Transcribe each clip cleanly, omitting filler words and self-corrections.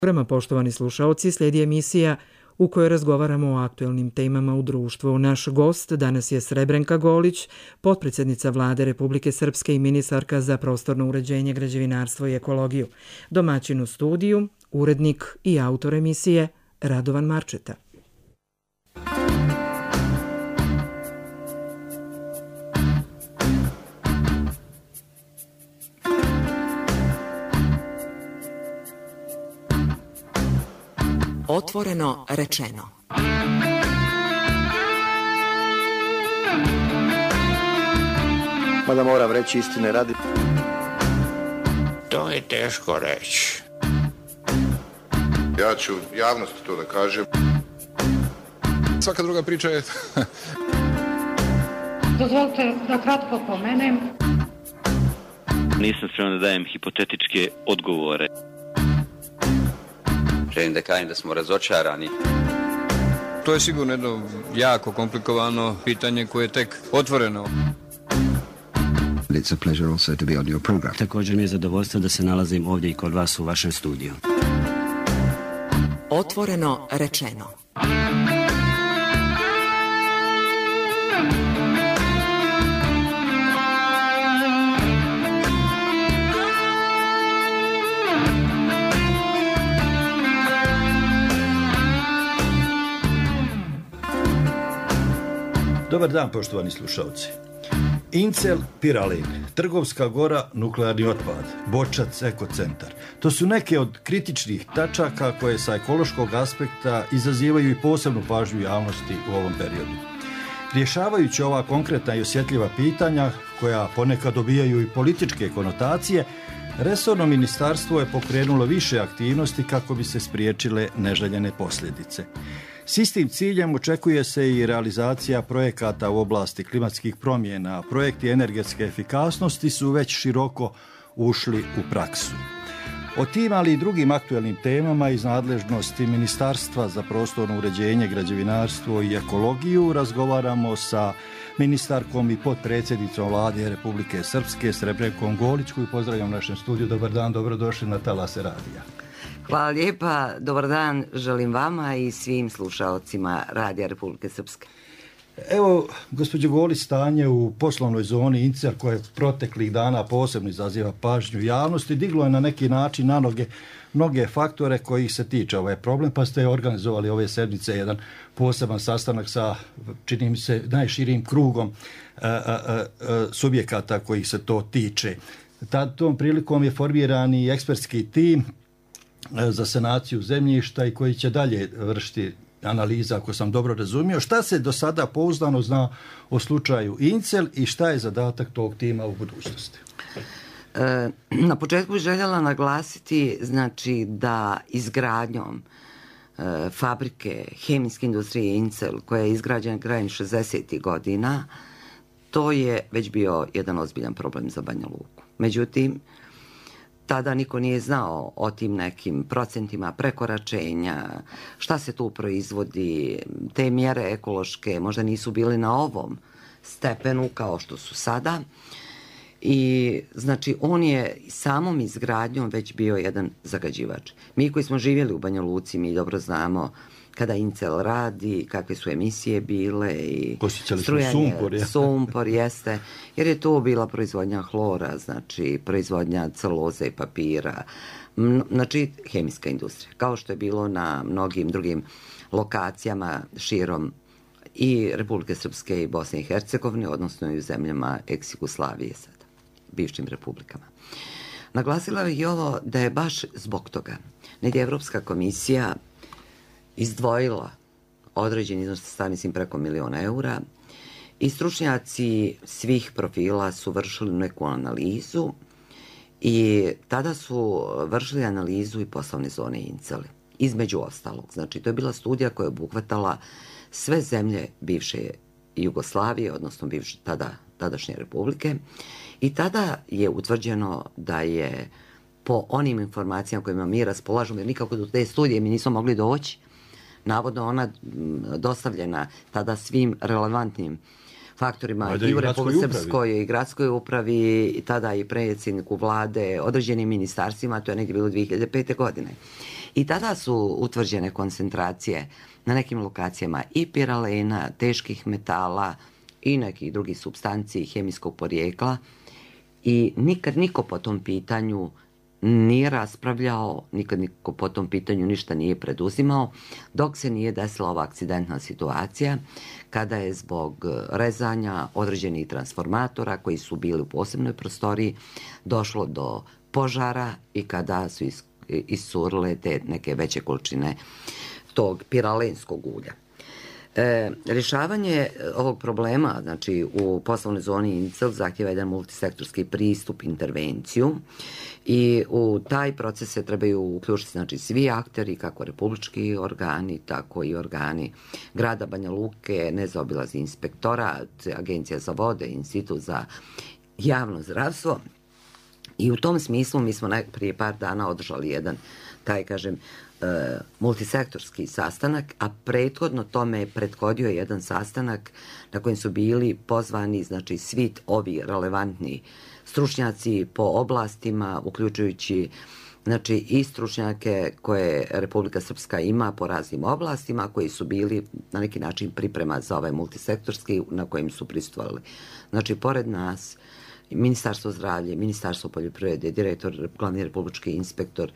Prema poštovani slušaoci, slijedi emisija u kojoj razgovaramo o aktuelnim temama u društvu. Naš gost danas je Srebrenka Golić, potpredsjednica Vlade Republike Srpske i ministarka za prostorno uređenje, građevinarstvo i ekologiju. Domaćin u studiju, urednik i autor emisije Radovan Marčeta. Otvoreno rečeno. Mada moram reći istine radi. To je teško reći. Ja ću javnosti to da kažem. Svaka druga priča je... Dozvolite da kratko pomenem. Nisam spreman da dajem hipotetičke odgovore. Želim da kažem da smo razočarani. To je sigurno jedno jako komplikovano pitanje koje je tek otvoreno. It's a pleasure also to be on your program. Također mi je zadovoljstvo da se nalazim ovdje i kod vas u vašem studiju. Otvoreno rečeno. Dobar dan, poštovani slušalci. Incel, Piralin, Trgovska gora, nuklearni otpad, Bočac, ekocentar. To su neke od kritičnih tačaka koje sa ekološkog aspekta izazivaju i posebnu pažnju javnosti u ovom periodu. Rješavajući ova konkretna i osjetljiva pitanja, koja ponekad dobijaju i političke konotacije, resorno ministarstvo je pokrenulo više aktivnosti kako bi se spriječile neželjene posljedice. S istim ciljem očekuje se i realizacija projekata u oblasti klimatskih promjena. Projekti energetske efikasnosti su već široko ušli u praksu. O tim, ali i drugim aktuelnim temama iz nadležnosti Ministarstva za prostorno uređenje, građevinarstvo i ekologiju razgovaramo sa ministarkom i potpredsjednicom Vlade Republike Srpske, Srebrenkom Golić, koju pozdravljam u našem studiju. Dobar dan, dobrodošli na Talase radija. Hvala lijepa, dobar dan želim vama i svim slušalcima Radija Republike Srpske. Evo, gospođo Golić, stanje u poslovnoj zoni Incel, koje proteklih dana posebno izaziva pažnju javnosti, diglo je na neki način na noge mnoge faktore kojih se tiče ovaj problem, pa ste organizovali ove sedmice jedan poseban sastanak sa, čini mi se, najširim krugom subjekata kojih se to tiče. Tom prilikom je formiran i ekspertski tim za sanaciju zemljišta i koji će dalje vršiti analiza, ako sam dobro razumio. Šta se do sada pouzdano zna o slučaju Incel i šta je zadatak tog tima u budućnosti? Na početku bih željela naglasiti znači, da izgradnjom fabrike hemijske industrije Incel, koja je izgrađena krajem 60. godina, to je već bio jedan ozbiljan problem za Banja Luku. Međutim, tada niko nije znao o tim nekim procentima prekoračenja, šta se tu proizvodi, te mjere ekološke možda nisu bili na ovom stepenu kao što su sada. I znači on je samom izgradnjom već bio jedan zagađivač. Mi koji smo živjeli u Banja Luci, mi dobro znamo kada Incel radi, kakve su emisije bile i strujanje, sumpor jeste, jer je to bila proizvodnja hlora, znači proizvodnja celuloze i papira, znači hemijska industrija, kao što je bilo na mnogim drugim lokacijama širom i Republike Srpske i Bosne i Hercegovine, odnosno i u zemljama ex-Jugoslavije sada, bivšim republikama. Naglasila bih i ovo da je baš zbog toga negdje Evropska komisija izdvojila određen iznos sredstava, mislim preko 1 milion eura, i stručnjaci svih profila su vršili neku analizu i tada su vršili analizu i poslovne zone Incel. Između ostalog, znači to je bila studija koja je obuhvatala sve zemlje bivše Jugoslavije, odnosno bivše tadašnje republike, i tada je utvrđeno da je po onim informacijama kojima mi raspolažemo, jer nikako do te studije mi nismo mogli doći, navodno ona dostavljena tada svim relevantnim faktorima i u Republici Srpskoj i gradskoj upravi, i tada i predsjedniku vlade, određenim ministarstvima, to je negdje bilo 2005. godine. I tada su utvrđene koncentracije na nekim lokacijama i piralena, teških metala i nekih drugih supstanci hemijskog porijekla i nikad niko po tom pitanju nije raspravljao, nikad niko po tom pitanju ništa nije preduzimao, dok se nije desila ova akcidentna situacija kada je zbog rezanja određenih transformatora koji su bili u posebnoj prostoriji došlo do požara i kada su iscurile te neke veće količine tog piralenskog ulja. Rješavanje ovog problema, znači u poslovnoj zoni Incel zahtjeva jedan multisektorski pristup, intervenciju i u taj proces se trebaju uključiti znači svi akteri, kako republički organi, tako i organi grada Banja Luke, nezaobilazni inspektorat, Agencija za vode, Institut za javno zdravstvo. I u tom smislu mi smo prije par dana održali jedan, taj kažem, multisektorski sastanak, a prethodno tome je prethodio jedan sastanak na kojem su bili pozvani znači svi ovi relevantni stručnjaci po oblastima, uključujući znači i stručnjake koje Republika Srpska ima po raznim oblastima, koji su bili na neki način priprema za ovaj multisektorski na kojem su prisustvovali. Znači, pored nas, Ministarstvo zdravlja, Ministarstvo poljoprivrede, direktor, glavni republički inspektor,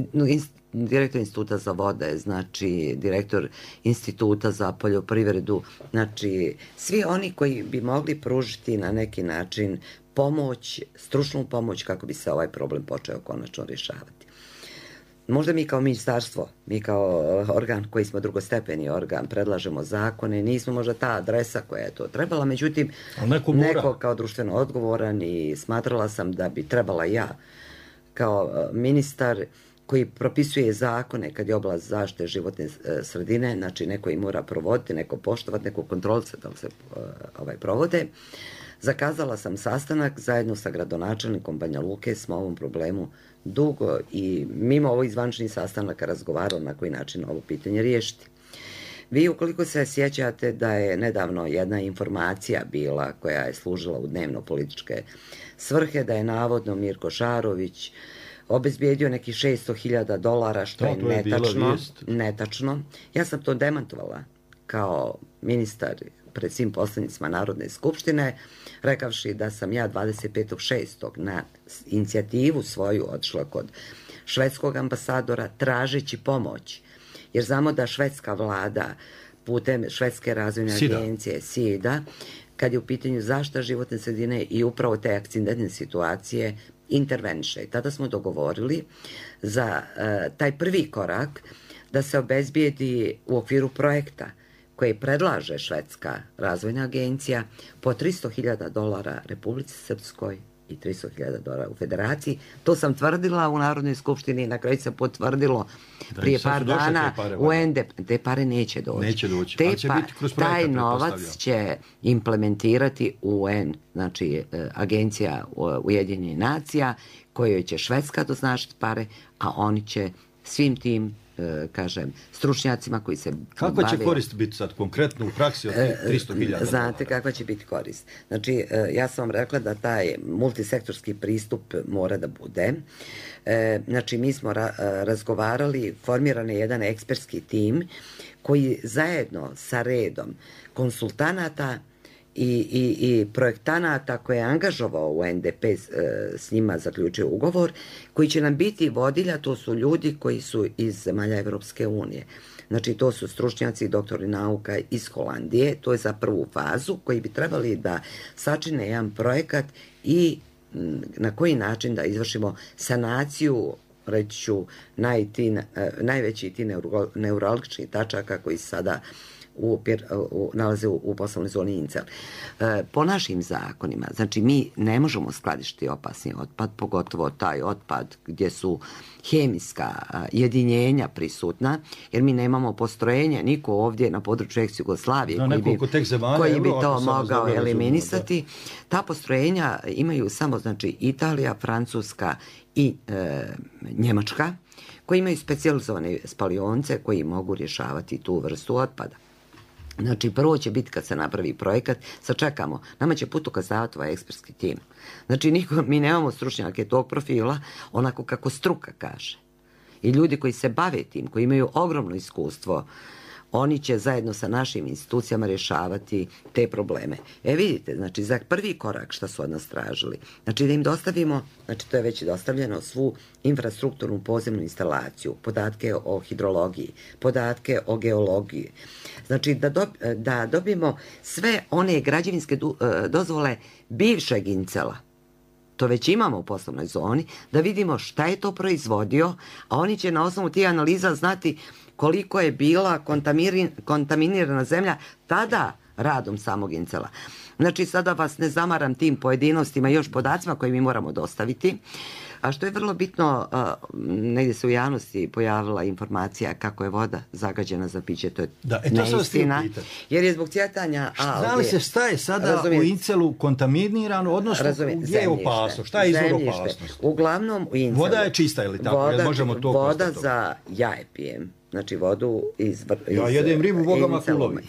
direktor Instituta za vode, znači direktor Instituta za poljoprivredu, znači svi oni koji bi mogli pružiti na neki način pomoć, stručnu pomoć kako bi se ovaj problem počeo konačno rješavati. Možda mi kao ministarstvo, mi kao organ koji smo drugostepeni organ, predlažemo zakone, nismo možda ta adresa koja je to trebala, međutim, neko kao društveno odgovoran i smatrala sam da bi trebala ja kao ministar koji propisuje zakone kad je oblast zaštite životne sredine, znači neko ih mora provoditi, neko poštovati, neko kontrolisati da li se provode. Zakazala sam sastanak zajedno sa gradonačelnikom Banja Luke, smo o ovom problemu dugo i mimo ovih zvaničnih sastanaka razgovarali na koji način ovo pitanje riješiti. Vi ukoliko se sjećate da je nedavno jedna informacija bila koja je služila u dnevno političke svrhe, da je navodno Mirko Šarović obezbijedio nekih $600.000, što je netačno. Ja sam to demantovala kao ministar pred svim poslanicima Narodne skupštine, rekavši da sam ja 25.6. na inicijativu svoju otišla kod švedskog ambasadora tražeći pomoć, jer znamo da švedska vlada putem švedske razvojne agencije SIDA, kad je u pitanju zaštita životne sredine i upravo te akcidentne situacije, interveniše. Tada smo dogovorili za taj prvi korak da se obezbijedi u okviru projekta koje predlaže švedska razvojna agencija po $300.000 Republici Srpskoj i $300.000 u federaciji. To sam tvrdila u Narodnoj skupštini i na kraju se potvrdilo prije par dana u NDP. Te pare neće doći. Taj novac će implementirati UN, znači agencija Ujedinjenih nacija, kojoj će Švedska doznačiti pare, a oni će svim tim kažem, stručnjacima koji se Kako će korist biti sad konkretno u praksi od 300.000? Znate kakva će biti korist. Znači, ja sam vam rekla da taj multisektorski pristup mora da bude. Znači, mi smo razgovarali, formiran je jedan ekspertski tim koji zajedno sa redom konsultanata i projektanata koje je angažovao u NDP, s njima zaključio ugovor, koji će nam biti vodilja, to su ljudi koji su iz zemalja Evropske unije. Znači, to su stručnjaci i doktori nauka iz Holandije, to je za prvu fazu, koji bi trebali da sačine jedan projekat i na koji način da izvršimo sanaciju, reći ću, najveći ti neurologičnih tačaka koji sada nalaze u poslovnoj zoni Incel. Po našim zakonima, znači mi ne možemo skladištiti opasni otpad, pogotovo taj otpad gdje su hemijska jedinjenja prisutna, jer mi nemamo postrojenje, niko ovdje na području ex-Jugoslavije koji bi to mogao eliminisati. Ta postrojenja imaju samo, znači, Italija, Francuska i Njemačka, koji imaju specijalizovane spalionce koji mogu rješavati tu vrstu otpada. Znači, prvo će biti kad se napravi projekat, sačekamo, nama će putokazavati ovaj ekspertski tim. Znači, mi nemamo stručnjake tog profila, onako kako struka kaže. I ljudi koji se bave tim, koji imaju ogromno iskustvo, oni će zajedno sa našim institucijama rješavati te probleme. Vidite, znači, za prvi korak što su od nas tražili, znači da im dostavimo, znači to je već dostavljeno, svu infrastrukturnu pozemnu instalaciju, podatke o hidrologiji, podatke o geologiji, znači da dobijemo sve one građevinske dozvole bivšeg Incela, to već imamo u poslovnoj zoni, da vidimo šta je to proizvodio, a oni će na osnovu tih analiza znati koliko je bila kontaminirana zemlja tada radom samog Incela. Znači, sada vas ne zamaram tim pojedinostima, još podacima koje mi moramo dostaviti. A što je vrlo bitno, negdje se u javnosti pojavila informacija kako je voda zagađena za piće, to je neistina, jer je zbog cvjetanja alge. Zna li se šta je sada u Incelu kontaminirano, odnosno gdje je opasno, šta je izvor opasnosti? Uglavnom u Incelu. Voda je čista ili tako? Voda za jaje pijem. Znači vodu iz ja jedem ribu bogama kulovi.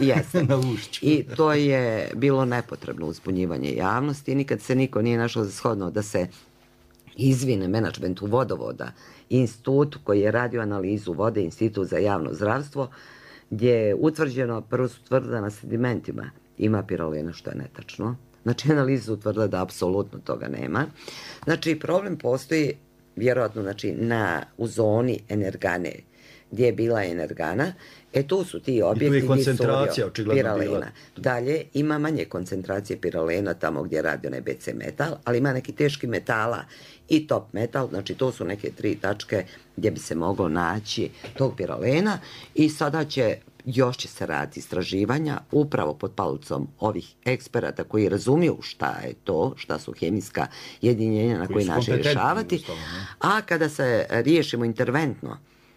I to je bilo nepotrebno uzbunjivanje javnosti. Nikad se niko nije našao za shodno da se izvine menadžmentu vodovoda, institut koji je radio analizu vode, institut za javno zdravstvo, gdje je utvrđeno, prvo su tvrdila na sedimentima ima pirolena, što je netačno. Znači analiza su utvrdila da apsolutno toga nema. Znači problem postoji vjerojatno znači, u zoni energane, gdje je bila energana, tu su ti objekti gdje koncentracija očigledno bila. Dalje ima manje koncentracije pirolena tamo gdje radi onaj BC metal, ali ima neki teški metala i top metal, znači to su neke 3 tačke gdje bi se moglo naći tog pirolena i sada još će se raditi istraživanja upravo pod palicom ovih eksperata koji razumiju šta je to, šta su hemijska jedinjenja na koji način rješavati, a kada se riješimo interventno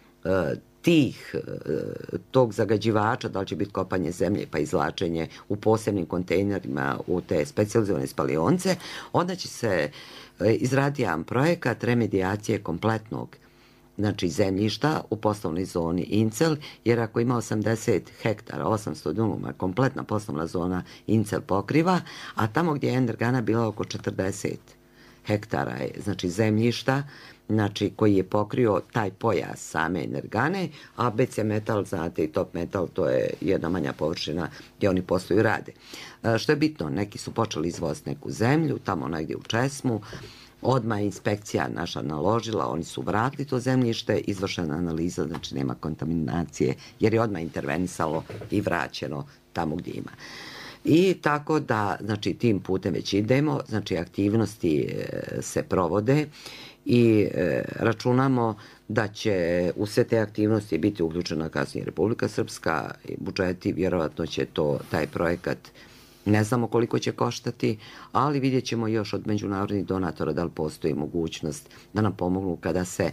tog zagađivača, da li će biti kopanje zemlje pa izvlačenje u posebnim kontejnerima u te specijalizovane spalionce, onda će se izraditi jedan projekat remedijacije kompletnog znači zemljišta u poslovnoj zoni Incel, jer ako ima 80 hektara, 800 dunuma, kompletna poslovna zona Incel pokriva, a tamo gdje je energana bila oko 40 hektara je, znači zemljišta, znači koji je pokrio taj pojas same energane, a BC metal, znate, i top metal, to je jedna manja površina gdje oni posluju i rade. Što je bitno, neki su počeli izvoziti neku zemlju, tamo negdje u Česmu, odmah je inspekcija naša naložila, oni su vratili to zemljište, izvršena analiza, znači nema kontaminacije, jer je odmah intervenisalo i vraćeno tamo gdje ima. I tako da, znači, tim putem već idemo, znači, aktivnosti se provode i računamo da će u sve te aktivnosti biti uključena kasnije Republika Srpska i budžeti, vjerovatno će taj projekat, ne znamo koliko će koštati, ali vidjet ćemo još od međunarodnih donatora da li postoji mogućnost da nam pomognu kada se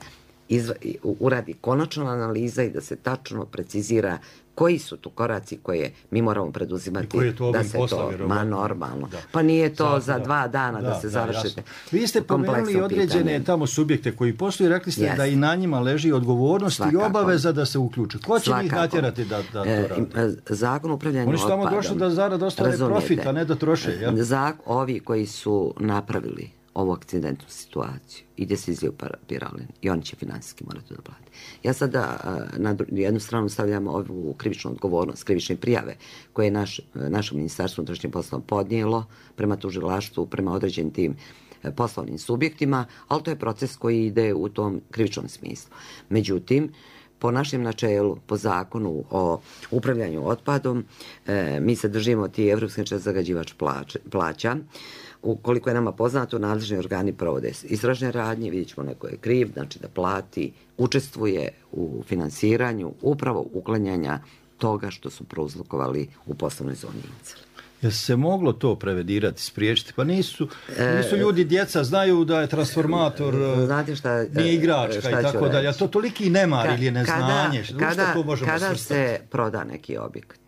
uradi konačna analiza i da se tačno precizira koji su tu koraci koje mi moramo preduzimati da se to, normalno. Da. Pa nije to za 2 dana da se završite. Vi ste pomenuli određene tamo subjekte koji postoji, rekli ste da i na njima leži odgovornost i obaveza da se uključe. Ko će njih natjerati da to rade? Zakon upravljanja otpadom. Oni su tamo došli da zarad ostane profit, a ne da troše. Ovi koji su napravili ovu akcidentnu situaciju i gdje se izliju piralen i oni će finansijski morati da plati. Ja sada na jednu stranu stavljam ovu krivičnu odgovornost, krivične prijave koje je naše ministarstvo unutrašnjih poslova podnijelo prema tužilaštvu, prema određenim tim poslovnim subjektima, ali to je proces koji ide u tom krivičnom smislu. Međutim, po našem načelu, po zakonu o upravljanju otpadom, mi se držimo ti evropski zagađivač plaća. Ukoliko je nama poznato, nadležni organi provode istražne radnje, vidjet ćemo neko je kriv, znači da plati, učestvuje u finansiranju upravo uklanjanja toga što su prouzrokovali u poslovnoj zoni Incel. Jel se moglo to prevedirati, spriječiti? Pa nisu ljudi, djeca znaju da je transformator nije igračka i tako dalje. A to toliki nemar ili je neznanje? Kada se proda neki objekt,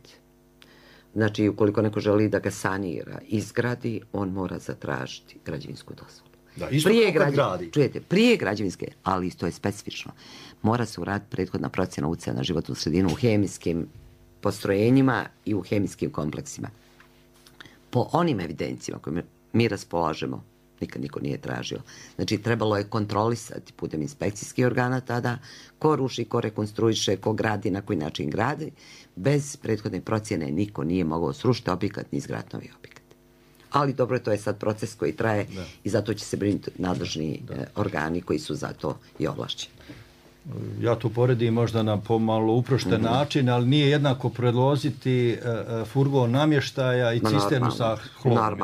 znači, ukoliko neko želi da ga sanira, izgradi, on mora zatražiti građevinsku dozvolu. Da, isto kako gradi. Čujete, prije građevinske, ali to je specifično, mora se uraditi prethodna procjena utjecaja na životnu sredinu u hemijskim postrojenjima i u hemijskim kompleksima. Po onim evidencijama kojima mi raspolažemo, nikad niko nije tražio. Znači, trebalo je kontrolisati putem inspekcijskih organa tada ko ruši, ko rekonstruiše, ko gradi, na koji način gradi. Bez prethodne procjene niko nije mogao srušiti objekat ni izgraditi novi objekat. Ali dobro, to je sad proces koji traje i zato će se brinuti nadležni organi koji su za to i ovlašćeni. Ja tu poredim možda na pomalo uprošten način, ali nije jednako predložiti furgon namještaja i cisternu sa hlorom.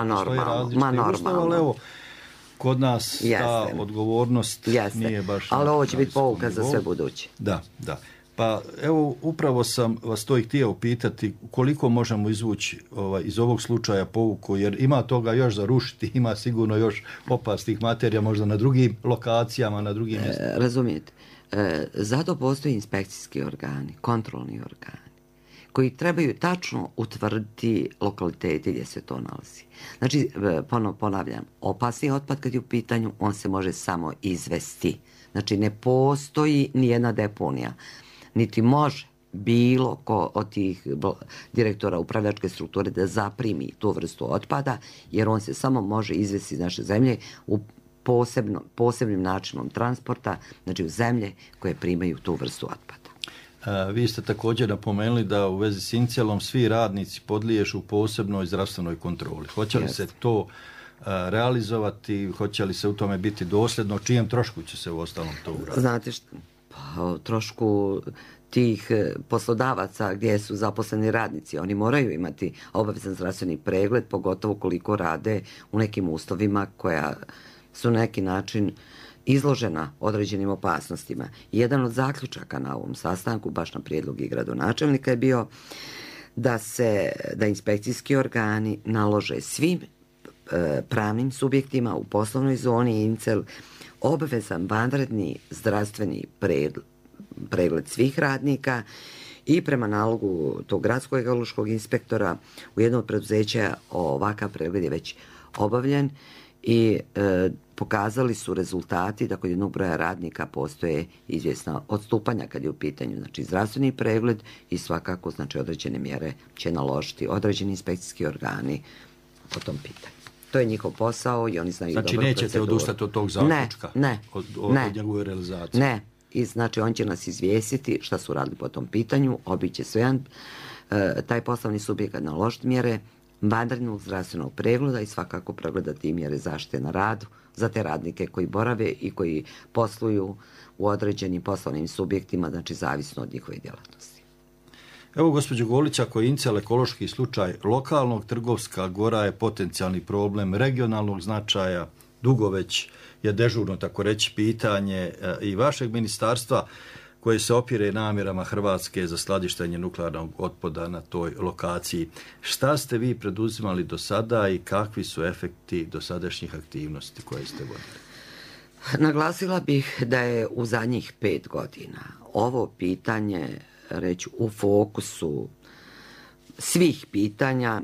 Normalno. Ali evo, kod nas ta odgovornost nije baš... Ali ovo će biti pouka za sve buduće. Da. Pa evo, upravo sam vas to i htio upitati koliko možemo izvući iz ovog slučaja pouku, jer ima toga još za rušiti, ima sigurno još opasnih materija možda na drugim lokacijama, na drugim mjestima. Razumijete. Zato postoji inspekcijski organi, kontrolni organi, koji trebaju tačno utvrditi lokalitete gdje se to nalazi. Znači, ponavljam, opasni otpad kad je u pitanju, on se može samo izvesti. Znači, ne postoji nijedna deponija, niti može bilo ko od tih direktora upravljačke strukture da zaprimi tu vrstu otpada, jer on se samo može izvesti iz naše zemlje u posebnim načinom transporta, znači u zemlje koje primaju tu vrstu otpada. Vi ste također napomenuli da u vezi s Incelom svi radnici podliježu posebnoj zdravstvenoj kontroli. Hoće li se to realizovati, hoće li se u tome biti dosljedno, čijem trošku će se u ostalom to uraditi? Znate što, pa trošku tih poslodavaca gdje su zaposleni radnici, oni moraju imati obavezan zdravstveni pregled, pogotovo koliko rade u nekim uslovima koja su na neki način izložena određenim opasnostima. Jedan od zaključaka na ovom sastanku, baš na prijedlog i gradonačelnika, je bio da inspekcijski organi nalože svim pravnim subjektima u poslovnoj zoni Incel obavezan vanredni zdravstveni pregled svih radnika i prema nalogu tog gradskog ekološkog inspektora u jednom od preduzeća ovakav pregled je već obavljen i pokazali su rezultati da kod jednog broja radnika postoje izvjesna odstupanja kad je u pitanju zdravstveni pregled i svakako određene mjere će naložiti određeni inspekcijski organi po tom pitanju. To je njihov posao i oni znaju dobro proceduru. Znači nećete odustati od tog zaključka? Ne. Od njegove realizacije? Ne. I znači on će nas izvijestiti šta su radili po tom pitanju, obiće sve taj poslovni subjekat naložiti mjere vanrednog zdravstvenog pregleda i svakako pregledati mjere zaštite na radu za te radnike koji borave i koji posluju u određenim poslovnim subjektima, znači zavisno od njihove djelatnosti. Evo, gospođo Golić, ako je Incel ekološki slučaj lokalnog, Trgovska Gora je potencijalni problem regionalnog značaja, dugo već je dežurno, tako reći, pitanje i vašeg ministarstva koje se opire namjerama Hrvatske za skladištenje nuklearnog otpada na toj lokaciji. Šta ste vi preduzimali do sada i kakvi su efekti dosadašnjih aktivnosti koje ste vodili? Naglasila bih da je u zadnjih 5 godina ovo pitanje reći u fokusu svih pitanja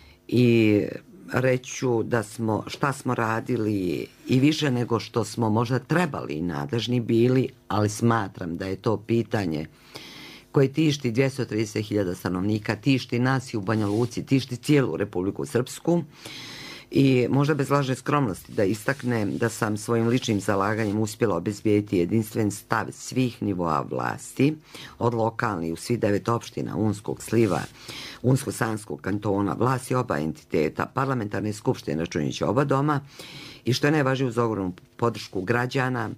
i reću da šta smo radili i više nego što smo možda trebali i nadležni bili, ali smatram da je to pitanje koje tišti 230.000 stanovnika, tišti nas i u Banja Luci, tišti cijelu Republiku Srpsku. I možda bez lažne skromnosti da istaknem da sam svojim ličnim zalaganjem uspjela obezbijediti jedinstven stav svih nivoa vlasti, od lokalnih u svih 9 opština Unskog sliva, Unsko-sanskog kantona, vlasti oba entiteta, parlamentarne skupštine računajući oba doma i što je najvažnije uz ogromnu podršku građana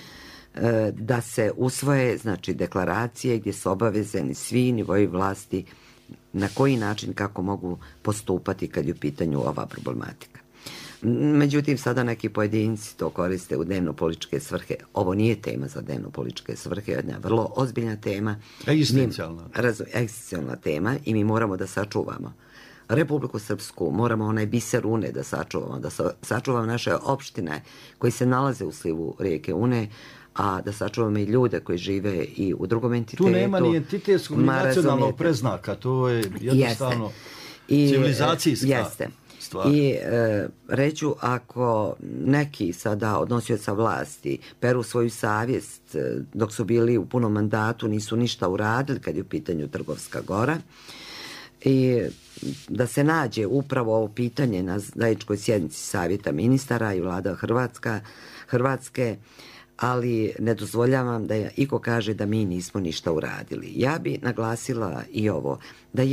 da se usvoje deklaracije gdje su obavezani svi nivoi vlasti na koji način, kako mogu postupati kad je u pitanju ova problematika. Međutim, sada neki pojedinci to koriste u dnevno-političke svrhe. Ovo nije tema za dnevno-političke svrhe, jedna vrlo ozbiljna tema. Egzistencijalna tema i mi moramo da sačuvamo Republiku Srpsku, moramo onaj biser Une da sačuvamo, da sačuvamo naše opštine koji se nalaze u slivu rijeke Une, a da sačuvamo i ljude koji žive i u drugom entitetu. Tu nema ni entitetskog ni nacionalnog preznaka, to je jednostavno civilizacijska. Jeste. stvar. I reću, ako neki sada od nosioca vlasti peru svoju savjest dok su bili u punom mandatu, nisu ništa uradili kad je u pitanju Trgovska Gora, i da se nađe upravo ovo pitanje na zajedničkoj sjednici Savjeta ministara i vlada Hrvatske, ali ne dozvoljavam da iko kaže da mi nismo ništa uradili. Ja bi naglasila i ovo, da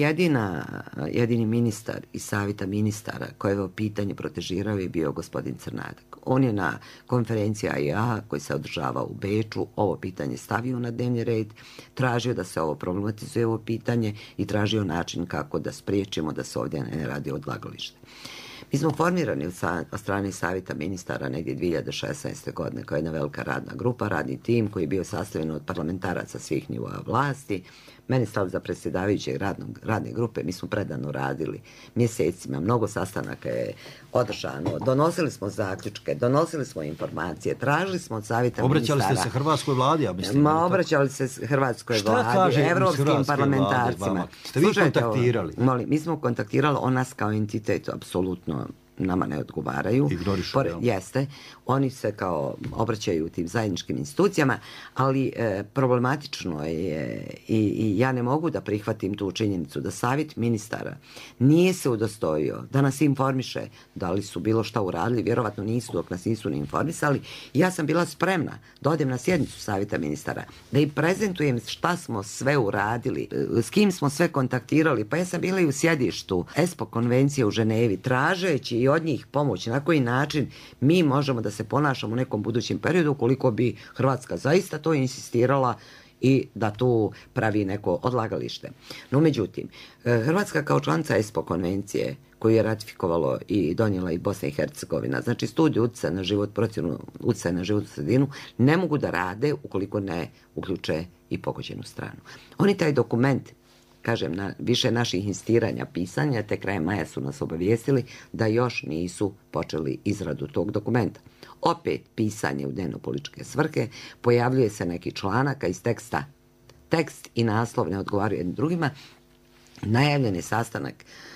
jedini ministar iz Savjeta ministara koje je ovo pitanje protežirao je bio gospodin Crnadak. On je na konferenciji AIA koji se održava u Beču ovo pitanje stavio na dnevni red, tražio da se ovo problematizuje ovo pitanje i tražio način kako da spriječimo da se ovdje ne radi odlagalište. Mi smo formirani od strane Savjeta ministara negdje 2016. godine kao jedna velika radna grupa, radni tim koji je bio sastavljen od parlamentaraca svih nivoa vlasti. Meni stav za predsjedavajućeg radne grupe, mi smo predano radili mjesecima, mnogo sastanaka je održano, donosili smo zaključke, donosili smo informacije, tražili smo od Savjeta ministara. Obraćali ste se hrvatskoj vladi, ja mislim. Obraćali se hrvatskoj vladi, evropskim parlamentarcima. Ste vi kontaktirali? Mi smo kontaktirali, on nas kao entitet apsolutno nama ne odgovaraju. Ignorišu, jeste. Oni se kao obraćaju tim zajedničkim institucijama, ali problematično je i ja ne mogu da prihvatim tu činjenicu da Savjet ministara nije se udostojio da nas informiše da li su bilo šta uradili, vjerovatno nisu dok nas nisu ni informisali. Ja sam bila spremna da odem na sjednicu Savjeta ministara, da im prezentujem šta smo sve uradili, s kim smo sve kontaktirali. Pa ja sam bila i u sjedištu ESPO konvencije u Ženevi, tražeći i od njih pomoć na koji način mi možemo da se ponašamo u nekom budućem periodu ukoliko bi Hrvatska zaista to insistirala i da tu pravi neko odlagalište. No međutim, Hrvatska kao članica ESPO konvencije koju je ratifikovalo i donijela i Bosna i Hercegovina, znači studiju utjecaja na život, procjenu utjecaja na životnu sredinu, ne mogu da rade ukoliko ne uključe i pogođenu stranu. Oni taj dokument, kažem, na više naših insistiranja, pisanja, te krajem maja su nas obavijestili da još nisu počeli izradu tog dokumenta. Opet pisanje u dnevno-političke svrhe, pojavljuje se neki članaka iz teksta. Tekst i naslov ne odgovaraju jednim drugima. Najavljen je sastanak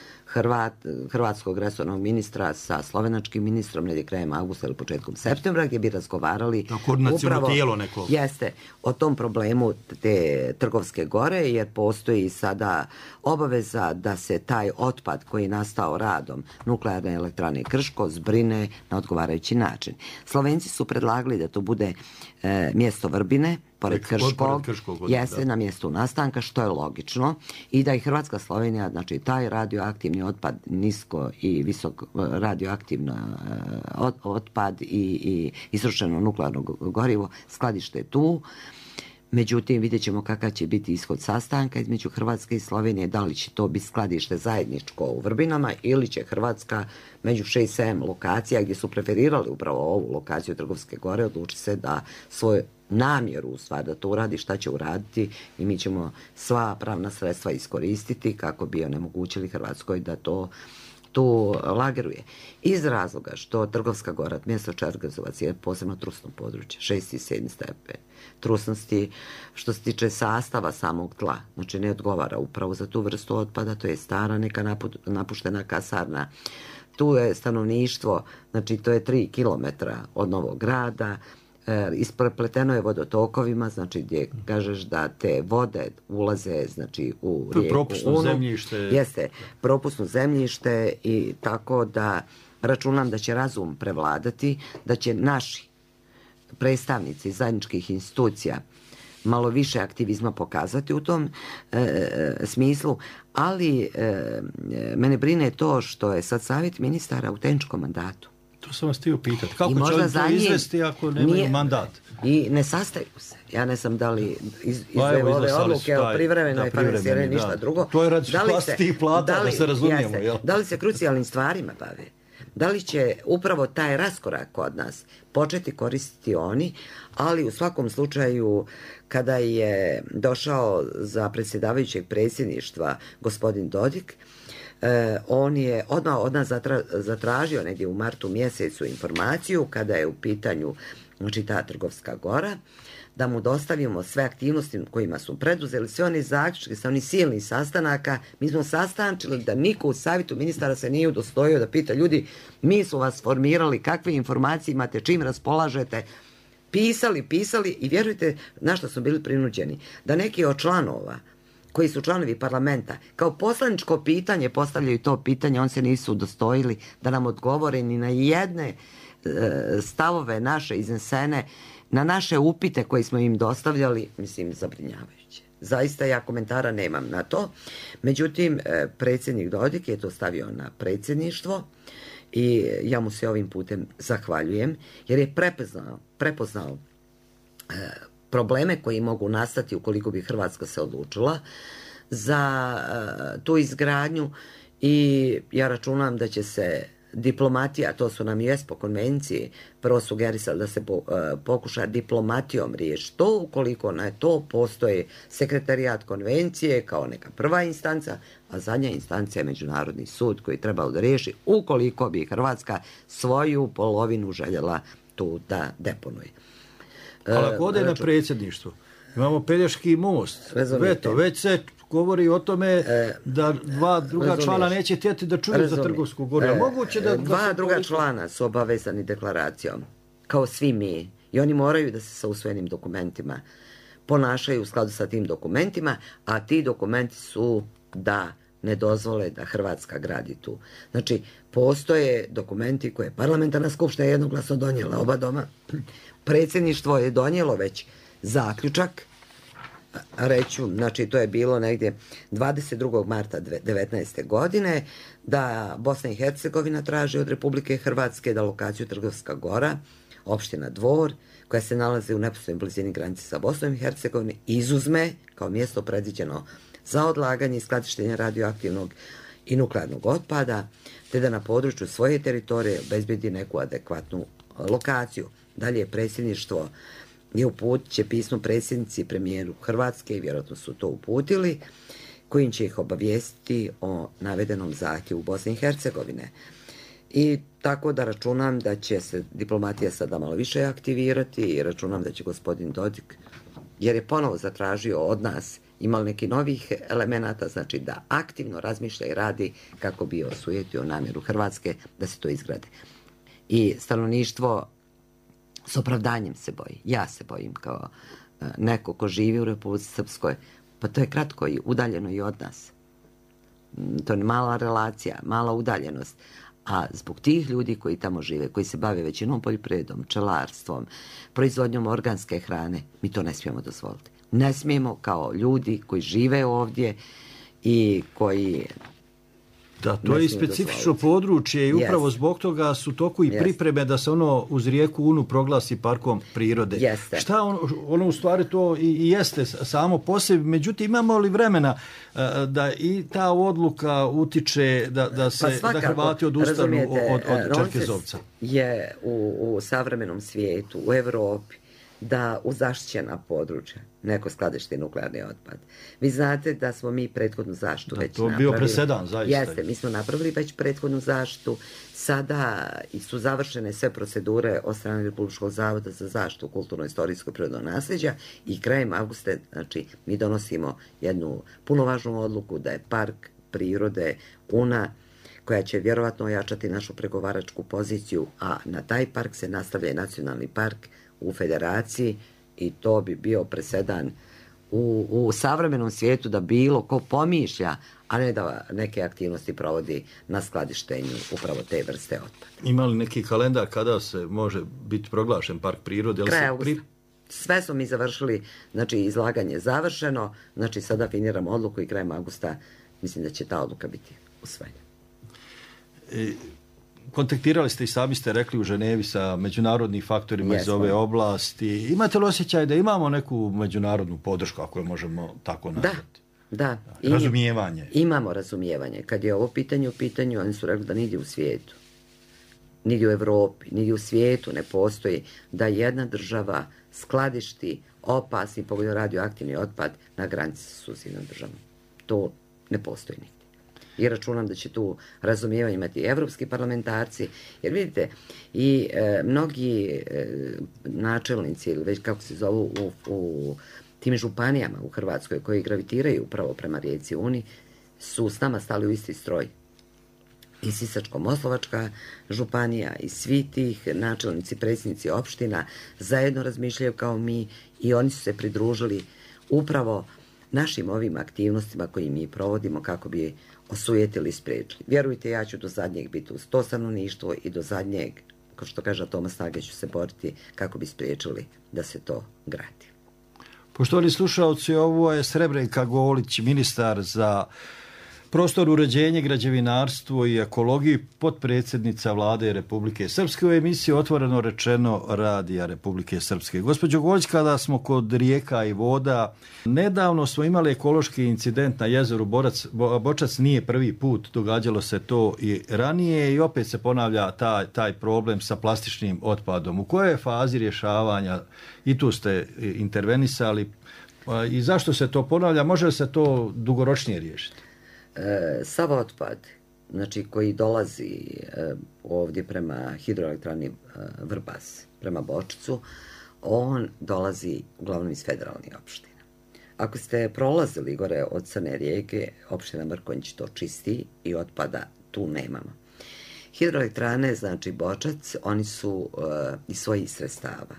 hrvatskog resornog ministra sa slovenačkim ministrom negdje krajem augusta ili početkom septembra, gdje bi razgovarali koordinaciono tijelo neko. Jeste, o tom problemu te Trgovske gore, jer postoji sada obaveza da se taj otpad koji je nastao radom nuklearne elektrane Krško zbrine na odgovarajući način. Slovenci su predlagali da to bude mjesto Vrbine, pored Krškog, jeste na mjestu nastanka, što je logično, i da i Hrvatska, Slovenija, znači taj radioaktivni otpad, nisko i visok radioaktivni otpad i istrošeno nuklearno gorivo skladište tu. Međutim, vidjet ćemo kakav će biti ishod sastanka između Hrvatske i Slovenije, da li će to biti skladište zajedničko u Vrbinama ili će Hrvatska među 6-7 lokacija gdje su preferirali upravo ovu lokaciju Trgovske gore odluči se da svoju namjeru u stvari da to uradi, šta će uraditi, i mi ćemo sva pravna sredstva iskoristiti kako bi onemogućili Hrvatskoj da to tu lageruje. Iz razloga što Trgovska gora, mjesto Čergezovac, je posebno trusno područje, 6. i 7. stepen trusnosti, što se tiče sastava samog tla, znači ne odgovara upravo za tu vrstu otpada, to je stara neka napuštena kasarna. Tu je stanovništvo, znači to je 3 kilometra od Novog Grada, isprepleteno je vodotokovima, znači gdje kažeš da te vode ulaze, znači u rijeku propusno zemljište. Jeste, propusno zemljište, i tako da računam da će razum prevladati, da će naši predstavnici zajedničkih institucija malo više aktivizma pokazati u tom smislu, ali mene brine to što je sad Savjet ministara u tehničkom mandatu. To sam vas htio pitati. Kako će oni to izvesti ako nemaju mandat? I ne sastaju se. Ja ne znam da li izveo ove odluke o privremenoj financiranju, ništa drugo. To je radi tih plata, da se razumijemo. Da li se krucijalnim stvarima bave? Da li će upravo taj raskorak kod nas početi koristiti oni, ali u svakom slučaju kada je došao za predsjedavajućeg predsjedništva gospodin Dodik, on je odmah od nas zatražio negdje u martu mjesecu informaciju kada je u pitanju, znači, ta Trgovska gora, da mu dostavimo sve aktivnosti kojima su preduzeli, sve one zaključke sa onih silnih sastanaka. Mi smo sastančili da niko u savjetu ministara se nije udostojio da pita ljudi, mi su vas formirali, kakve informacije imate, čim raspolažete. Pisali i vjerujte na što smo bili prinuđeni. Da neki od članova koji su članovi parlamenta, kao poslaničko pitanje postavljaju to pitanje, on se nisu udostojili da nam odgovore ni na jedne stavove naše iznesene, na naše upite koje smo im dostavljali, mislim, zabrinjavajuće. Zaista ja komentara nemam na to. Međutim, predsjednik Dodik je to stavio na predsjedništvo i ja mu se ovim putem zahvaljujem, jer je prepoznao probleme koji mogu nastati ukoliko bi Hrvatska se odlučila za tu izgradnju i ja računam da će se diplomatija, to su nam i po konvenciji prvo sugerisali da se pokuša diplomatijom riješiti to, ukoliko na to postoji sekretarijat konvencije kao neka prva instanca, a zadnja instancija je Međunarodni sud koji trebao da riješi ukoliko bi Hrvatska svoju polovinu željela tu da deponuje. Ali ako ode na predsjedništvo, imamo Pelješki most, veto, već se govori o tome da dva druga člana neće htjeti da čuju za Trgovsku goru. Moguće da dva druga člana su obavezani deklaracijom, kao svi mi, i oni moraju da se sa usvojenim dokumentima ponašaju u skladu sa tim dokumentima, a ti dokumenti su da ne dozvole da Hrvatska gradi tu. Znači, postoje dokumenti koje je parlamentarna skupština jednoglasno donijela, oba doma. Predsjedništvo je donijelo već zaključak, reću, znači to je bilo negdje 22. marta 2019. godine, da Bosna i Hercegovina traži od Republike Hrvatske da lokaciju Trgovska gora, opština Dvor, koja se nalazi u neposrednoj blizini granice sa Bosnom i Hercegovinom, izuzme kao mjesto predviđeno za odlaganje i skladištenje radioaktivnog i nuklearnog otpada, te da na području svoje teritorije obezbedi neku adekvatnu lokaciju. Dalje predsjedništvo je uputit pismo predsjednici i premijeru Hrvatske, i vjerojatno su to uputili, kojim će ih obavijestiti o navedenom zahtjevu Bosne i Hercegovine. I tako da računam da će se diplomatija sada malo više aktivirati i računam da će gospodin Dodik, jer je ponovo zatražio od nas, imali neki novih elemenata, znači da aktivno razmišlja i radi kako bi osujetio namjeru Hrvatske da se to izgrade. I stanovništvo s opravdanjem se boji. Ja se bojim kao neko ko živi u Republici Srpskoj, pa to je kratko i udaljeno i od nas. To je mala relacija, mala udaljenost. A zbog tih ljudi koji tamo žive, koji se bave većinom poljoprivredom, pčelarstvom, proizvodnjom organske hrane, mi to ne smijemo dozvoliti. Ne smijemo kao ljudi koji žive ovdje i koji... Da, to je i specifično područje i upravo zbog toga su toku i pripreme da se ono uz rijeku Unu proglasi parkom prirode. Šta ono u stvari to i jeste samo po sebi, međutim imamo li vremena da i ta odluka utiče da Hrvati odustanu od Čerkezovca? Je u savremenom svijetu, u Europi, da u zaštićena područja neko skladišti nuklearni otpad. Vi znate da smo mi prethodnu zaštitu već napravili. To je bio presedan, zaista. Jeste, mi smo napravili već prethodnu zaštitu. Sada su završene sve procedure od strane Republičkog zavoda za zaštitu kulturno-istorijskog prirodnog nasljeđa i krajem avgusta, znači, mi donosimo jednu puno važnu odluku da je park prirode Una, koja će vjerovatno ojačati našu pregovaračku poziciju, a na taj park se nastavlja i nacionalni park u federaciji i to bi bio presedan u savremenom svijetu da bilo ko pomišlja, a ne da neke aktivnosti provodi na skladištenju upravo te vrste otpada. Ima li neki kalendar kada se može biti proglašen park prirode? Kraj augusta. Sve smo mi završili, znači izlaganje je završeno, znači sada finiramo odluku i krajem augusta mislim da će ta odluka biti usvojena. Kontaktirali ste i sami ste rekli u Ženevi sa međunarodnim faktorima iz ove oblasti. Imate li osjećaj da imamo neku međunarodnu podršku, ako je možemo tako nazvati? Da. Razumijevanje. Imamo razumijevanje. Kad je ovo pitanje u pitanju, oni su rekli da nigdje u svijetu, nigdje u Europi, nigdje u svijetu ne postoji da jedna država skladišti opasni pogodno radioaktivni otpad na granici sa susjednom državom. To ne postoji nigdje. I računam da će tu razumijevanje imati evropski parlamentarci, jer vidite, i mnogi načelnici, ili već kako se zovu u tim županijama u Hrvatskoj, koji gravitiraju upravo prema rijeci Uni, su s nama stali u isti stroj. I Sisačko-Moslavačka županija i svi tih načelnici, predsjednici opština zajedno razmišljaju kao mi i oni su se pridružili upravo našim ovim aktivnostima koje mi provodimo kako bi osujetili i spriječili. Vjerujte, ja ću do zadnjeg biti uz to stanovništvo i do zadnjeg, kao što kaže Tomas Snage, ću se boriti kako bi spriječili da se to gradi. Poštovani slušalci, ovo je Srebrenka Golić, ministar za prostor, uređenje, građevinarstvo i ekologiju, potpredsjednica Vlade Republike Srpske u emisiji Otvoreno rečeno Radija Republike Srpske. Gospođo Golić, kada smo kod rijeka i voda, nedavno smo imali ekološki incident na jezeru Bočac, nije prvi put, događalo se to i ranije i opet se ponavlja taj problem sa plastičnim otpadom. U kojoj je fazi rješavanja, i tu ste intervenisali, i zašto se to ponavlja, može li se to dugoročnije riješiti? Sav otpad, znači koji dolazi ovdje prema hidroelektrani Vrbas, prema Bočcu, on dolazi uglavnom iz federalnih opština. Ako ste prolazili gore od Crne rijeke, opština Mrkonjić to čisti i otpada tu nemamo. Hidroelektrane, znači Bočac, oni su iz svojih sredstava.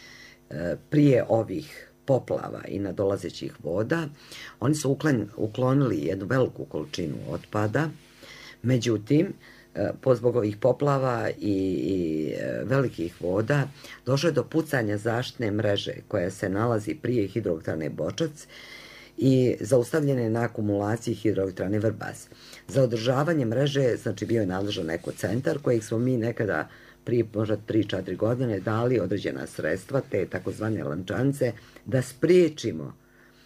Prije ovih poplava i nadolazećih voda, oni su uklonili jednu veliku količinu otpada, međutim, zbog ovih poplava i velikih voda, došlo je do pucanja zaštitne mreže koja se nalazi prije hidroelektrane Bočac i zaustavljene na akumulaciji hidroelektrane Vrbas. Za održavanje mreže, znači bio je nadležan ekocentar kojeg smo mi nekada prije možda 3-4 godine dali određena sredstva, te takozvane lančance, da spriječimo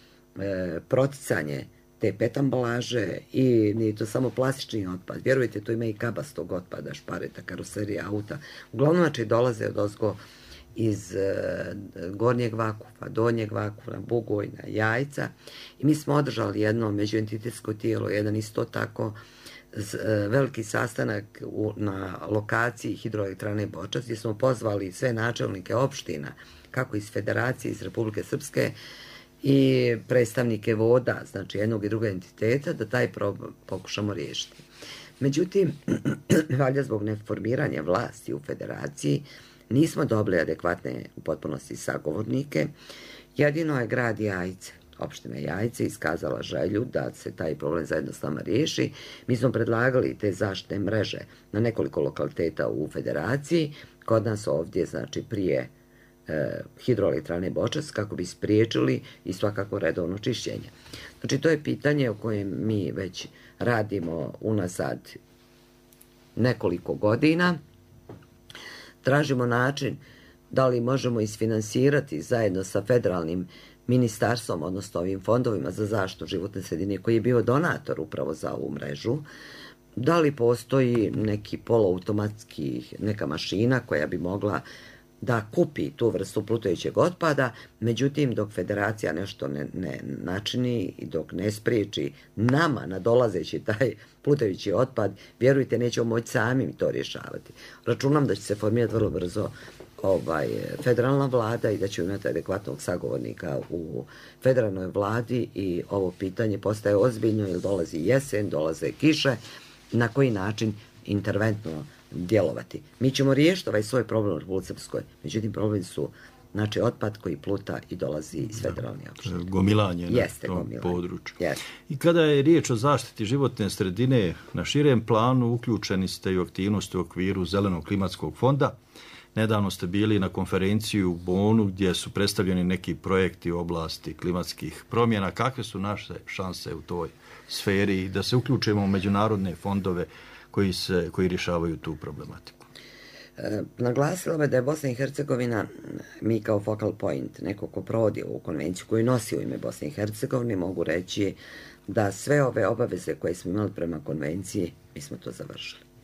proticanje te PET ambalaže i nije to samo plastični otpad. Vjerujte, to ima i kabastog otpada, špareta, karoserija, auta. Uglavnom, znači, dolaze odozgo iz gornjeg Vakufa, donjeg Vakufa, Bugojna, Jajca. I mi smo održali jedno međuentitetsko tijelo, jedan isto tako veliki sastanak na lokaciji hidroelektrane Bočac, gdje smo pozvali sve načelnike opština, kako iz Federacije, iz Republike Srpske i predstavnike voda, znači jednog i drugog entiteta, da taj problem pokušamo riješiti. Međutim, valjda zbog neformiranja vlasti u Federaciji, nismo dobili adekvatne u potpunosti sagovornike. Jedino je grad Jajce, opština Jajce, iskazala želju da se taj problem zajedno s nama riješi. Mi smo predlagali te zaštitne mreže na nekoliko lokaliteta u Federaciji, kod nas ovdje, znači prije hidroelektrane Bočac, kako bi spriječili i svakako redovno čišćenje. Znači, to je pitanje o kojem mi već radimo unazad nekoliko godina. Tražimo način da li možemo isfinansirati zajedno sa federalnim ministarstvom, odnosno ovim fondovima za zaštitu životne sredine, koji je bio donator upravo za ovu mrežu, da li postoji neki poluautomatski, neka mašina koja bi mogla da kupi tu vrstu plutajućeg otpada, međutim, dok Federacija nešto ne načini i dok ne spriječi nama nadolazeći taj plutajući otpad, vjerujte, nećemo moći sami to rješavati. Računam da će se formirati vrlo brzo federalna vlada i da će imati adekvatnog sagovornika u federalnoj vladi i ovo pitanje postaje ozbiljno jer dolazi jesen, dolaze kiše, na koji način interventno djelovati. Mi ćemo riješiti ovaj svoj problem u Republici Srpskoj, međutim problem su, znači, otpad koji pluta i dolazi iz federalne opštine. Gomilanje na tom području. I kada je riječ o zaštiti životne sredine, na širem planu uključeni ste i u aktivnosti u okviru Zelenog klimatskog fonda. Nedavno ste bili na konferenciji u Bonu gdje su predstavljeni neki projekti u oblasti klimatskih promjena. Kakve su naše šanse u toj sferi da se uključimo u međunarodne fondove koji rješavaju tu problematiku? Naglasila me da je Bosna i Hercegovina, mi kao focal point, neko ko provodi ovu konvenciju, koju nosi u ime Bosne i Hercegovine, mogu reći da sve ove obaveze koje smo imali prema konvenciji, mi smo to završili.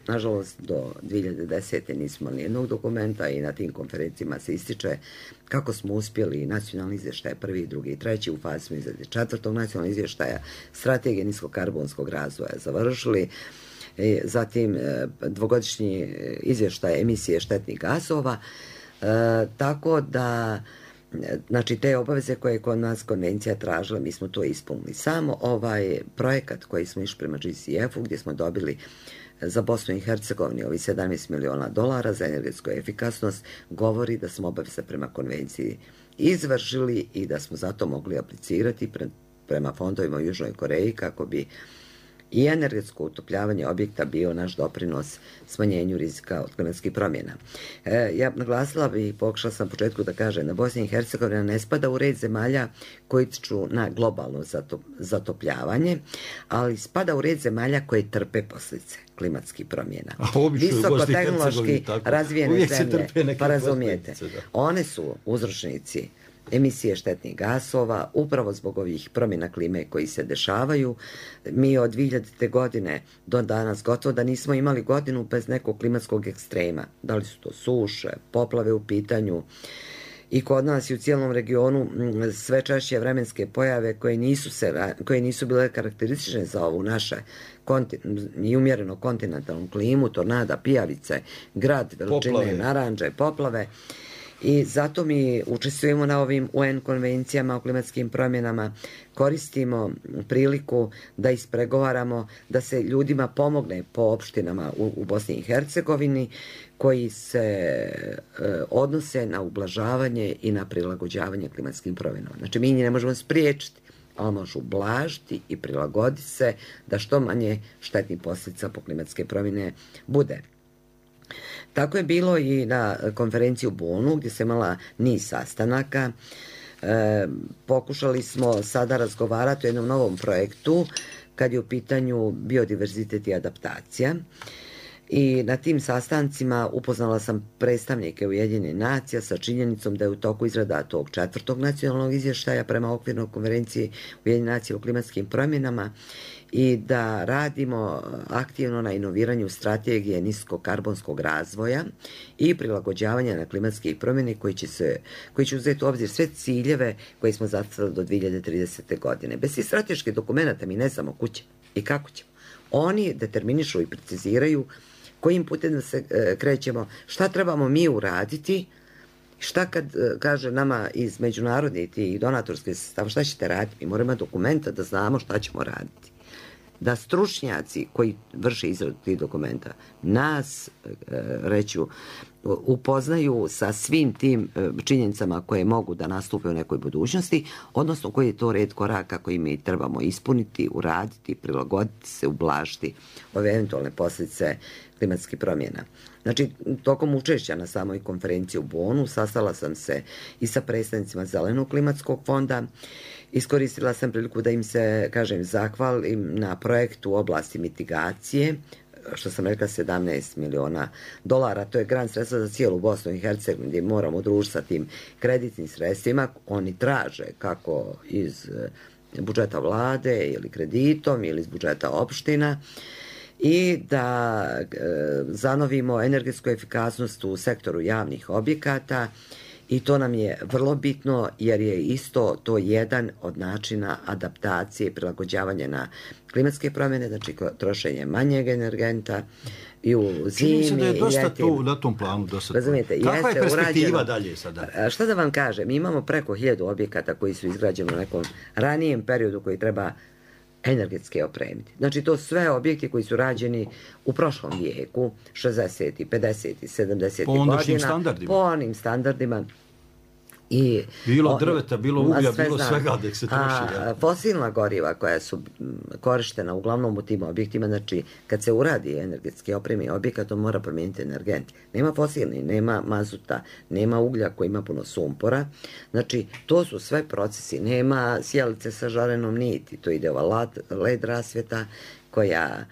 Nažalost, do 2010. nismo imali jednog dokumenta i na tim konferencijama se ističe kako smo uspjeli nacionalni izvještaj, prvi, drugi i treći, u fazi smo izrade četvrtog nacionalnog izvještaja, strategije niskokarbonskog razvoja završili, zatim dvogodišnji izvještaj emisije štetnih gasova, tako da znači te obaveze koje je kod nas konvencija tražila, mi smo to ispunili. Samo ovaj projekat koji smo išli prema GCF-u, gdje smo dobili za Bosnu i Hercegovini ovih $17 miliona za energetsku efikasnost, govori da smo obaveze prema konvenciji izvršili i da smo zato mogli aplicirati prema fondovima u Južnoj Koreji kako bi i energetsko utopljavanje objekta bio naš doprinos smanjenju rizika od klimatskih promjena. Ja naglasila bih i pokušala sam na početku da kažem da Bosna i Hercegovina ne spada u red zemalja koji tiču na globalno zatopljavanje, ali spada u red zemalja koje trpe posljedice klimatskih promjena. Visokotehnološki razvijene zemlje, pa razumijete, one su uzročnici emisije štetnih gasova, upravo zbog ovih promjena klime koji se dešavaju. Mi od 2000. godine do danas gotovo da nismo imali godinu bez nekog klimatskog ekstrema. Da li su to suše, poplave u pitanju, i kod nas i u cijelom regionu sve češće vremenske pojave koje nisu bile karakteristične za ovu naše i umjereno kontinentalnu klimu, tornada, pijavice, grad veličine naranđe, poplave. I zato mi učestvujemo na ovim UN konvencijama o klimatskim promjenama, koristimo priliku da ispregovaramo, da se ljudima pomogne po opštinama u Bosni i Hercegovini koji se odnose na ublažavanje i na prilagođavanje klimatskim promjenama. Znači mi njih ne možemo spriječiti, ali može ublažiti i prilagoditi se da što manje štetnih posljedica po klimatske promjene bude. Tako je bilo i na konferenciji u Bonu gdje se imala niz sastanaka. Pokušali smo sada razgovarati o jednom novom projektu kad je u pitanju biodiverzitet i adaptacija. I na tim sastancima upoznala sam predstavnike Ujedinjenih nacija sa činjenicom da je u toku izrada tog 4. nacionalnog izvještaja prema okvirnoj konferenciji Ujedinjenih nacija o klimatskim promjenama i da radimo aktivno na inoviranju strategije niskokarbonskog razvoja i prilagođavanja na klimatske promjene koji će uzeti u obzir sve ciljeve koje smo zacrtali do 2030. godine. Bez svih strateških dokumenata mi ne znamo kuće i kako ćemo. Oni determinišu i preciziraju kojim putem da se krećemo, šta trebamo mi uraditi, šta kad kaže nama iz međunarodnih i donatorskih sredstava, šta ćete raditi, mi moramo dokumenta da znamo šta ćemo raditi. Da stručnjaci koji vrše izradu tih dokumenta nas, reću, upoznaju sa svim tim činjenicama koje mogu da nastupe u nekoj budućnosti, odnosno koji je to red koraka koji mi trebamo ispuniti, uraditi, prilagoditi se, ublažiti ove eventualne posljedice klimatskih promjena. Znači, tokom učešća na samoj konferenciji u Bonu sastala sam se i sa predstavnicima Zelenog klimatskog fonda. Iskoristila sam priliku da im se, zahvalim na projektu u oblasti mitigacije, što sam rekla $17 miliona. To je grant sredstva za cijelu Bosnu i Hercegovinu gdje moramo družiti sa tim kreditnim sredstvima. Oni traže kako iz budžeta vlade ili kreditom ili iz budžeta opština i da zanovimo energetsku efikasnost u sektoru javnih objekata. I to nam je vrlo bitno jer je isto to jedan od načina adaptacije i prilagođavanja na klimatske promjene, znači trošenje manjeg energenta i u zimi. Čini se da je dosta tu na tom planu do sada. Razumijete, kakva je perspektiva dalje sada? Šta da vam kažem, mi imamo preko 1000 objekata koji su izgrađeni u nekom ranijem periodu koji treba energetski opremiti. Znači to sve objekti koji su rađeni u prošlom vijeku, 60. 50. 70. godina, po onim standardima. I bilo drveta, bilo uglja, bilo svega da se troši. Fosilna goriva koja su korištena uglavnom u tim objektima, znači kad se uradi energetski opremi objekat, on mora promijeniti energent. Nema fosilni, nema mazuta, nema uglja koji ima puno sumpora. Znači to su sve procesi. Nema sjelice sa žarenom niti. To ide ova LED rasvjeta koja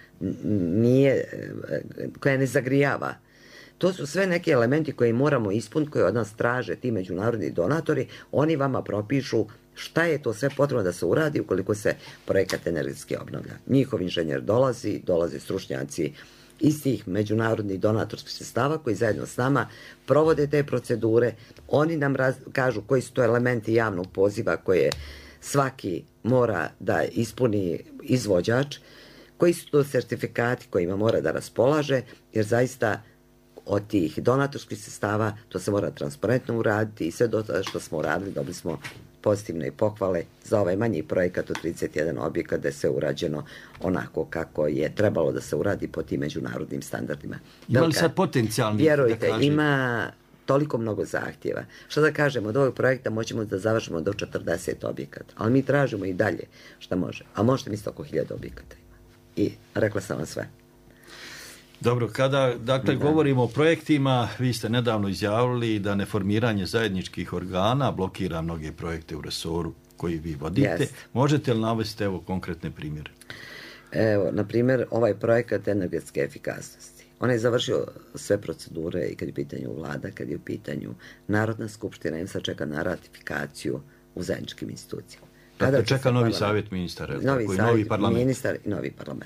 ne zagrijava. To su sve neki elementi koje moramo ispuniti, koje od nas traže ti međunarodni donatori. Oni vama propišu šta je to sve potrebno da se uradi ukoliko se projekat energetski obnavlja. Njihov inženjer dolaze stručnjaci istih međunarodnih donatorskih sredstava koji zajedno s nama provode te procedure. Oni nam kažu koji su to elementi javnog poziva koje svaki mora da ispuni izvođač, koji su to sertifikati kojima mora da raspolaže, jer zaista od tih donatorskih sredstava to se mora transparentno uraditi i sve do tada što smo uradili dobili smo pozitivne pohvale za ovaj manji projekat od 31 objekat da je sve urađeno onako kako je trebalo da se uradi po tim međunarodnim standardima. Ima li sad potencijalni? Vjerujte, ima toliko mnogo zahtjeva. Što da kažemo, od ovog projekta moćemo da završimo do 40 objekata, ali mi tražimo i dalje šta može. A možete misliti oko 1000 objekata ima. I rekla sam vam sve. Dobro, kada govorimo o projektima, vi ste nedavno izjavili da neformiranje zajedničkih organa blokira mnoge projekte u resoru koji vi vodite. Možete li navesti konkretne primjere? Evo, na primjer, ovaj projekat energetske efikasnosti. On je završio sve procedure i kad je u pitanju vlada, kad je u pitanju Narodna skupština, im sad čeka na ratifikaciju u zajedničkim institucijama. Dakle, čeka novi savjet ministara, novi parlament. Ministar i novi parlament.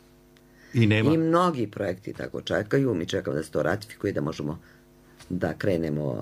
I mnogi projekti tako čekaju, mi čekamo da se to ratifikuje, da možemo da krenemo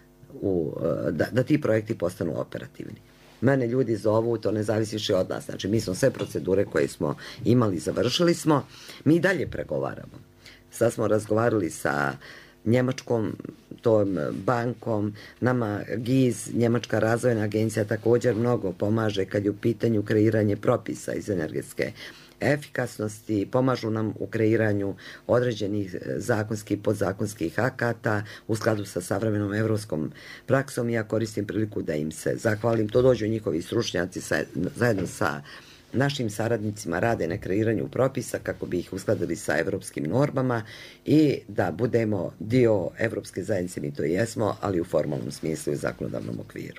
da ti projekti postanu operativni. Mene ljudi zovu, to ne zavisi više od nas, znači mi smo sve procedure koje smo imali, završili smo, mi i dalje pregovaramo. Sad smo razgovarali sa Njemačkom tom bankom, nama GIZ, Njemačka razvojna agencija također mnogo pomaže kad je u pitanju kreiranje propisa iz energetske efikasnosti, pomažu nam u kreiranju određenih zakonskih i podzakonskih akata u skladu sa savremenom evropskom praksom. Ja koristim priliku da im se zahvalim. To dođu njihovi stručnjaci zajedno sa našim saradnicima rade na kreiranju propisa kako bi ih uskladili sa evropskim normama i da budemo dio Evropske zajednice, mi to jesmo, ali u formalnom smislu i zakonodavnom okviru.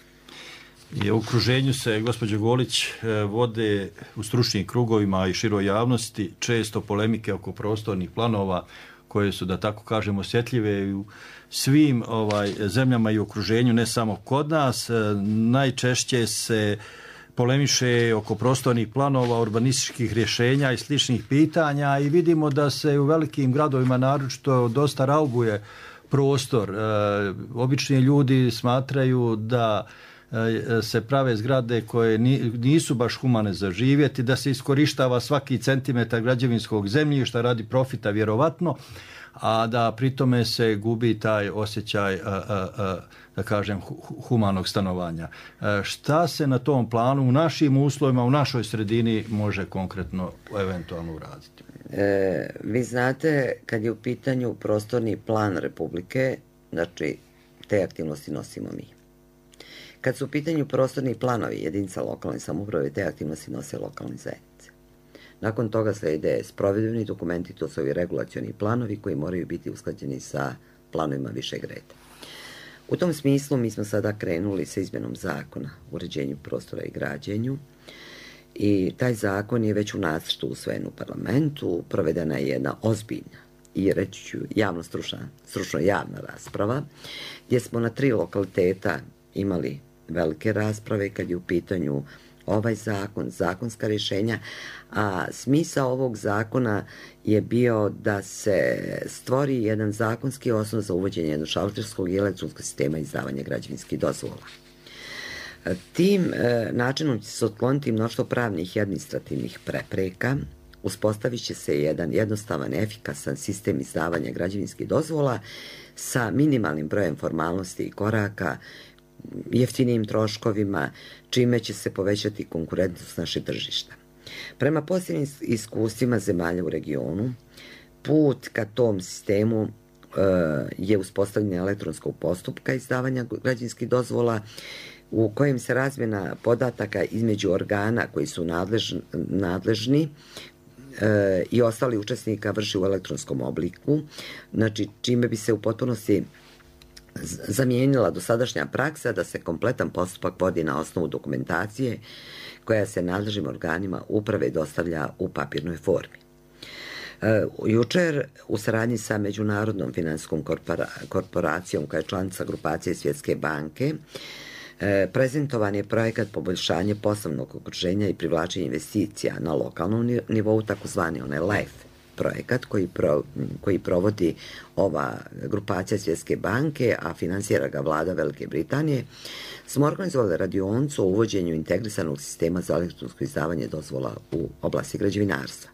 I u okruženju se, gospođo Golić, vode u stručnim krugovima i široj javnosti često polemike oko prostornih planova koje su, da tako kažemo, osjetljive u svim zemljama i okruženju, ne samo kod nas. Najčešće se polemiše oko prostornih planova, urbanističkih rješenja i sličnih pitanja i vidimo da se u velikim gradovima naročito dosta raubuje prostor. Obični ljudi smatraju da se prave zgrade koje nisu baš humane za živjeti, da se iskorištava svaki centimetar građevinskog zemljišta radi profita vjerovatno, a da pritome se gubi taj osjećaj, da kažem, humanog stanovanja. Šta se na tom planu u našim uslovima, u našoj sredini može konkretno eventualno uraditi? Vi znate, kad je u pitanju prostorni plan Republike, znači te aktivnosti nosimo mi. Kad su u pitanju prostorni planovi jedinica lokalne samouprave, te aktivnosti nose lokalne zajednice. Nakon toga slijede sprovedbeni dokumenti, to su ovi regulacioni planovi koji moraju biti usklađeni sa planovima višeg reda. U tom smislu mi smo sada krenuli sa izmjenom zakona o uređenju prostora i građenju i taj zakon je već u nacrtu usvojen u parlamentu, provedena je jedna ozbiljna i reći ću stručno javna rasprava, gdje smo na 3 lokaliteta imali velike rasprave kad je u pitanju ovaj zakon, zakonska rješenja, a smisao ovog zakona je bio da se stvori jedan zakonski osnov za uvođenje jednog šalterskog i elektronskog sistema izdavanja građevinskih dozvola. Tim načinom će se otkloniti mnoštvo pravnih i administrativnih prepreka, uspostavit će se jedan jednostavan, efikasan sistem izdavanja građevinskih dozvola sa minimalnim brojem formalnosti i koraka, jeftinijim troškovima, čime će se povećati konkurentnost našeg tržišta. Prema posljednjim iskustvima zemalja u regionu, put ka tom sistemu je uspostavljanje elektronskog postupka izdavanja građevinskih dozvola u kojem se razmjena podataka između organa koji su nadležni i ostali učesnika vrši u elektronskom obliku, znači čime bi se u potpunosti zamijenila dosadašnja praksa da se kompletan postupak vodi na osnovu dokumentacije koja se nadležnim organima uprave dostavlja u papirnoj formi. Jučer u saradnji sa Međunarodnom finansijskom korporacijom koja je članica grupacije Svjetske banke prezentovan je projekat poboljšanja poslovnog okruženja i privlačenja investicija na lokalnom nivou, takozvani onaj LIFE projekat koji provodi ova grupacija Svjetske banke, a finansira ga vlada Velike Britanije, smo organizovali radioncu o uvođenju integrisanog sistema za elektronsko izdavanje dozvola u oblasti građevinarstva.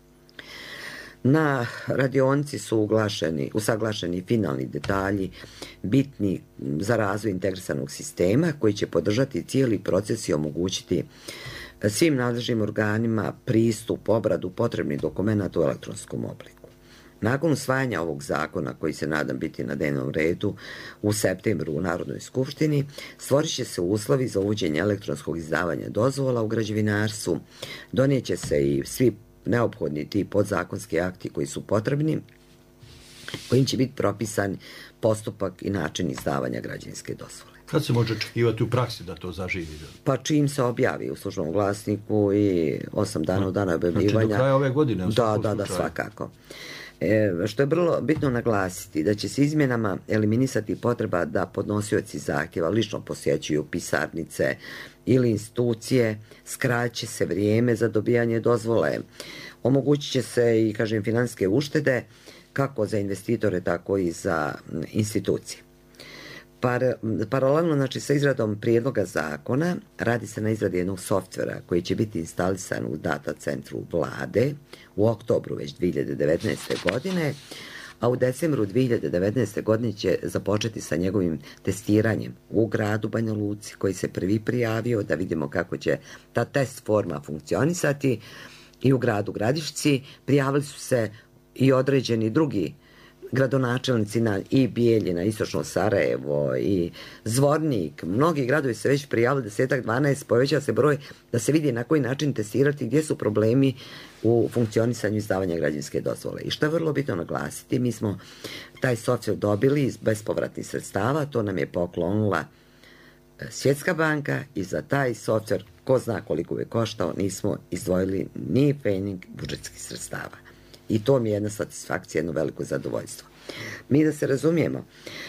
Na radionci su usaglašeni finalni detalji bitni za razvoj integrisanog sistema koji će podržati cijeli proces i omogućiti svim nadležnim organima pristup, obradu potrebnih dokumenata u elektronskom obliku. Nakon usvajanja ovog zakona, koji se nadam biti na dnevnom redu u septembru u Narodnoj skupštini, stvorit će se uslovi za uvođenje elektronskog izdavanja dozvola u građevinarstvu, donijet će se i svi neophodni ti podzakonski akti koji su potrebni, kojim će biti propisan postupak i način izdavanja građevinske dozvole. Kad se može očekivati u praksi da to zaživi? Pa čim se objavi u službenom glasniku i 8 dana od dana objavljivanja. Znači do kraja ove godine? Da, svakako. Što je vrlo bitno naglasiti, da će se izmjenama eliminisati potreba da podnosioci zahtjeva lično posjećuju pisarnice ili institucije, skraće se vrijeme za dobijanje dozvole, omogućit će se i, financijske uštede kako za investitore, tako i za institucije. Paralelno, sa izradom prijedloga zakona, radi se na izradi jednog softvera koji će biti instalisan u data centru vlade u oktobru već 2019. godine, a u decembru 2019. godine će započeti sa njegovim testiranjem u gradu Banja Luci, koji se prvi prijavio, da vidimo kako će ta test forma funkcionisati, i u gradu Gradišci. Prijavili su se i određeni drugi gradonačelnici i Bijeljina, Istočno Sarajevo i Zvornik. Mnogi gradovi se već prijavili, 10-12, povećava se broj da se vidi na koji način testirati, gdje su problemi u funkcionisanju izdavanja građevinske dozvole. I što je vrlo bitno naglasiti, mi smo taj softver dobili iz bespovratnih sredstava, to nam je poklonila Svjetska banka, i za taj softver, ko zna koliko je koštao, nismo izdvojili ni pfening budžetskih sredstava. I to mi je jedna satisfakcija, jedno veliko zadovoljstvo. Mi da se razumijemo,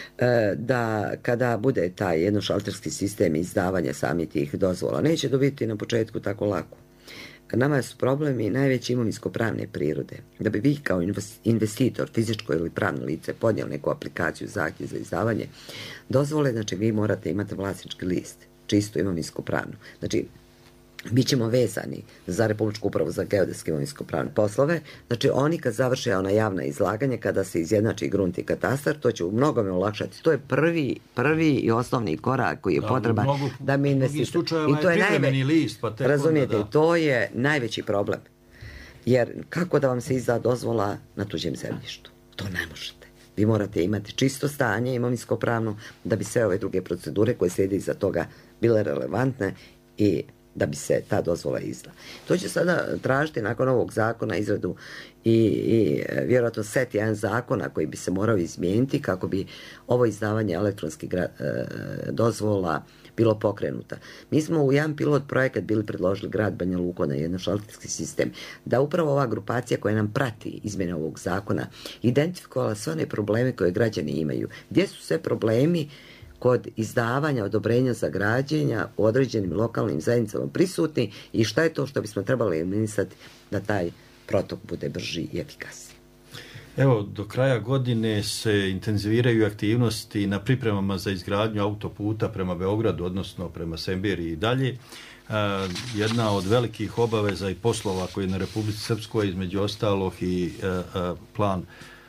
da kada bude taj jednošalterski sistem izdavanja samih tih dozvola, neće dobiti na početku tako lako. Nama su problemi najveće imovinsko-pravne prirode. Da bi vi kao investitor, fizičko ili pravno lice, podnijeli neku aplikaciju, zahtjev za izdavanje dozvole, znači vi morate imati vlasnički list, čisto imovinsko-pravno. Znači, bit ćemo vezani za Republičku upravu za geodetske imovinsko-pravne poslove. Znači, oni kad završe ona javna izlaganja, kada se izjednači grunt i katastar, to će u mnogome olakšati. To je prvi i osnovni korak koji je potreban da mi investitor. I to je privremeni list, pa tek razumijete, onda, to je najveći problem. Jer kako da vam se izda dozvola na tuđem zemljištu? To ne možete. Vi morate imati čisto stanje imovinsko-pravno da bi sve ove druge procedure koje slijede iza toga bile relevantne i da bi se ta dozvola izdala. To će sada tražiti nakon ovog zakona izradu i vjerojatno set jedan zakona koji bi se morao izmijeniti kako bi ovo izdavanje elektronskih dozvola bilo pokrenuta. Mi smo u jedan pilot projekat bili predložili grad Banja Luku na jednošalterski sistem, da upravo ova grupacija koja nam prati izmjene ovog zakona identifikovala sve one probleme koje građani imaju. Gdje su sve problemi kod izdavanja odobrenja za građenja u određenim lokalnim zajednicama prisutni i šta je to što bismo trebali eliminisati da taj protok bude brži i efikasniji. Evo, do kraja godine se intenziviraju aktivnosti na pripremama za izgradnju autoputa prema Beogradu, odnosno prema Semberiji i dalje. Jedna od velikih obaveza i poslova koji je na Republici Srpskoj, između ostalog i plan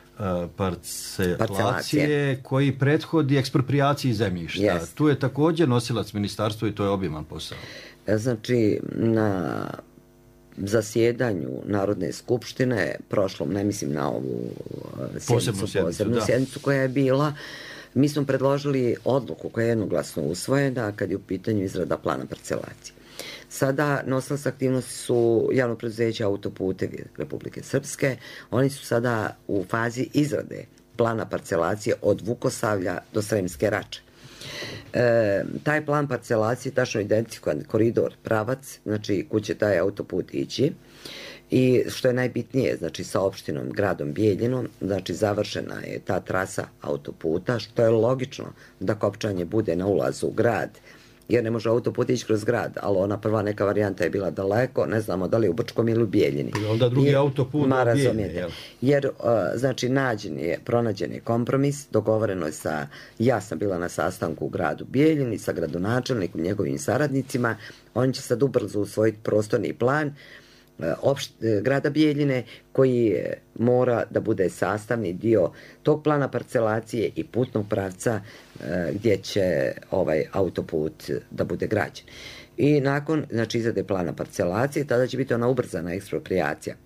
parcelacije koji prethodi eksproprijaciji zemljišta. Yes. Tu je također nosilac ministarstva i to je obiman posao. Znači, na zasjedanju Narodne skupštine, prošlom, ne mislim na ovu posebnu sjednicu koja je bila, mi smo predložili odluku koja je jednoglasno usvojena kad je u pitanju izrada plana parcelacije. Sada nosilac aktivnosti su javno preduzeće Autoputevi Republike Srpske. Oni su sada u fazi izrade plana parcelacije od Vukosavlja do Sremske Rače. Taj plan parcelacije je tačno identifikovan koridor, pravac, znači kud će taj autoput ići. I što je najbitnije, znači sa opštinom gradom Bijeljinom, znači završena je ta trasa autoputa, što je logično da kopčanje bude na ulazu u grad jer ne može autoput ići kroz grad, ali ona prva neka varijanta je bila daleko, ne znamo da li u Brčkom ili u Bijeljini. Onda drugi autoput u Bijeljini. Jer, znači, pronađen je kompromis, dogovoreno je ja sam bila na sastanku u gradu Bijeljini sa gradonačelnikom, njegovim saradnicima, on će sad ubrzo usvojiti prostorni plan grada Bijeljine koji mora da bude sastavni dio tog plana parcelacije i putnog pravca gdje će ovaj autoput da bude građen. I nakon, znači, izrade plana parcelacije, tada će biti ona ubrzana eksproprijacija.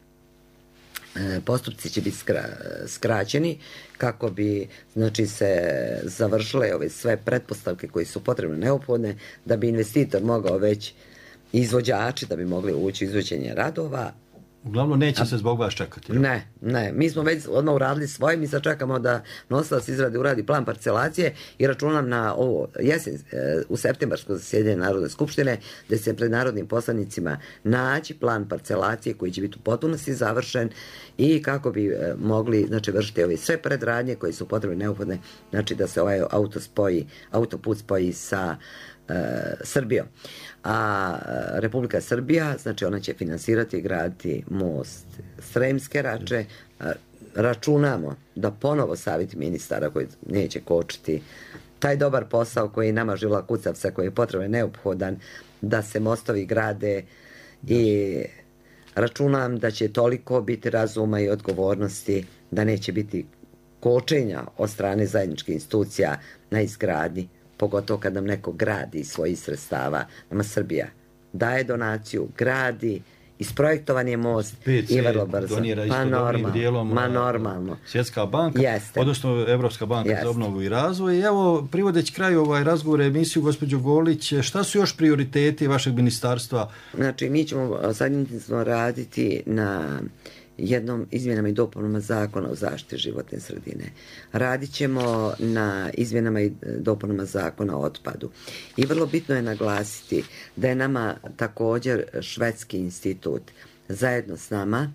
Postupci će biti skraćeni kako bi, znači, se završile ove sve pretpostavke koje su potrebne, neophodne, da bi investitor mogao već izvođači da bi mogli ući u izvođenje radova. Uglavnom neće se zbog vas čekati. Ne. Mi smo već odmah uradili svoje, mi sad čekamo da nosilac izrade uradi plan parcelacije i računam na ovo jesen, u septembarsko zasjedanje Narodne skupštine, gdje se pred narodnim poslanicima naći plan parcelacije koji će biti u potpunosti završen i kako bi mogli, znači, vršiti ove sve predradnje koje su potrebne, neophodne, znači da se ovaj autoput spoji sa Srbijom. A Republika Srbija, znači, ona će finansirati i graditi most Sremske Rače. Računamo da ponovo savjet ministara koji neće kočiti taj dobar posao koji nama žila kucavca, koji je potreban, neophodan da se mostovi grade, i računam da će toliko biti razuma i odgovornosti da neće biti kočenja od strane zajedničkih institucija na izgradnji, pogotovo kad nam neko gradi iz svojih sredstava. Nama Srbija daje donaciju, gradi, isprojektovan je most i vrlo brzo. Normalno. Svjetska banka, odnosno Evropska banka za obnovu i razvoj. I evo, privodeći kraju ovaj razgovor, emisiju, gospođo Golić, šta su još prioriteti vašeg ministarstva? Znači, mi ćemo sad raditi na jednom izmjenama i dopunama zakona o zaštiti životne sredine. Radit ćemo na izmjenama i dopunama zakona o otpadu. I vrlo bitno je naglasiti da je nama također Švedski institut zajedno s nama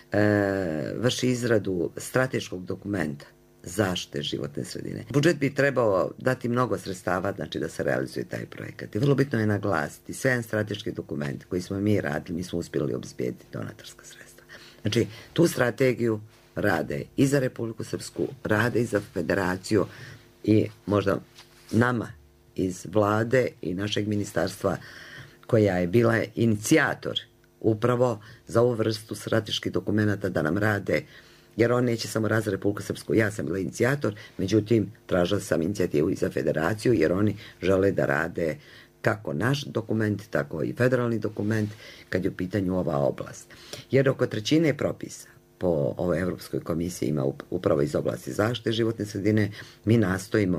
vrši izradu strateškog dokumenta zaštite životne sredine. Budžet bi trebao dati mnogo sredstava, znači, da se realizuje taj projekat. I vrlo bitno je naglasiti sve strateške dokumente koji smo mi radili, mi smo uspjeli obezbijediti donatorska sredstva. Znači, tu strategiju rade i za Republiku Srpsku, rade i za Federaciju i možda nama iz vlade i našeg ministarstva koja je bila inicijator upravo za ovu vrstu strateških dokumenata da nam rade, jer on neće samo rad za Republiku Srpsku. Ja sam bila inicijator, međutim, tražila sam inicijativu i za Federaciju, jer oni žele da rade kako naš dokument, tako i federalni dokument kad je u pitanju ova oblast. Jer oko trećine propisa po ovoj Evropskoj komisiji ima upravo iz oblasti zaštite životne sredine, mi nastojimo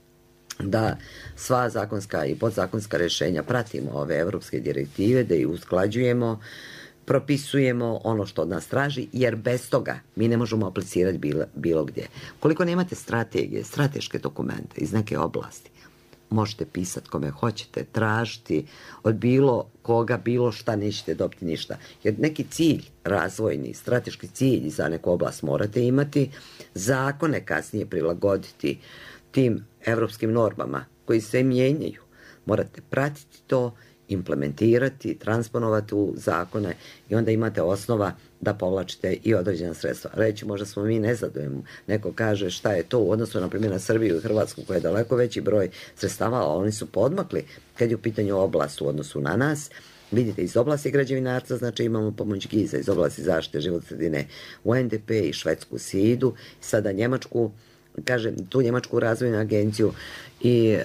da sva zakonska i podzakonska rješenja pratimo ove evropske direktive, da ih usklađujemo, propisujemo ono što od nas traži, jer bez toga mi ne možemo aplicirati bilo gdje. Koliko nemate strategije, strateške dokumente iz neke oblasti, možete pisati kome hoćete, tražiti od bilo koga, bilo šta, nećete dobiti ništa. Jer neki cilj, razvojni, strateški cilj za neku oblast morate imati, zakone kasnije prilagoditi tim evropskim normama koji se mijenjaju. Morate pratiti to, implementirati, transponovati u zakone i onda imate osnova da povlačite i određena sredstva. Reći, možda smo mi nezadovoljni. Neko kaže šta je to u odnosu, na primjer, na Srbiju i Hrvatsku, koja je daleko veći broj sredstava, a oni su podmakli kad je u pitanju oblast u odnosu na nas. Vidite, iz oblasti građevinarstva, znači imamo pomoć GIZ-a, iz oblasti zaštite životne sredine UNDP i švedsku SIDU, sada Njemačku, kažem, tu Njemačku razvojnu agenciju i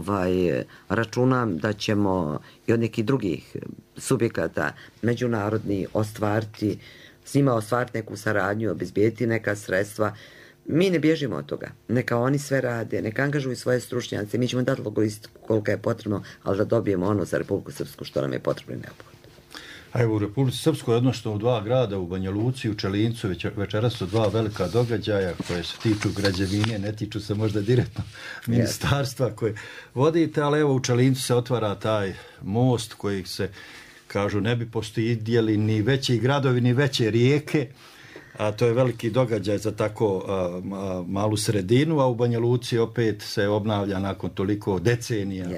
računam da ćemo i od nekih drugih subjekata međunarodni ostvariti, s njima ostvariti neku saradnju, obezbijeti neka sredstva. Mi ne bježimo od toga. Neka oni sve rade, neka angažuju svoje stručnjace, mi ćemo dati logistiku koliko je potrebno, ali da dobijemo ono za Republiku Srpsku što nam je potrebno i neophodno. A evo u Republici Srpskoj, odnosno u dva grada, u Banja Luci i u Čelincu, večeras su dva velika događaja koje se tiču građevine, ne tiču se možda direktno ministarstva koje vodite, ali evo u Čelincu se otvara taj most koji se, kažu, ne bi postidjeli ni veći gradovi, ni veće rijeke, a to je veliki događaj za tako malu sredinu, a u Banja Luci opet se obnavlja nakon toliko decenija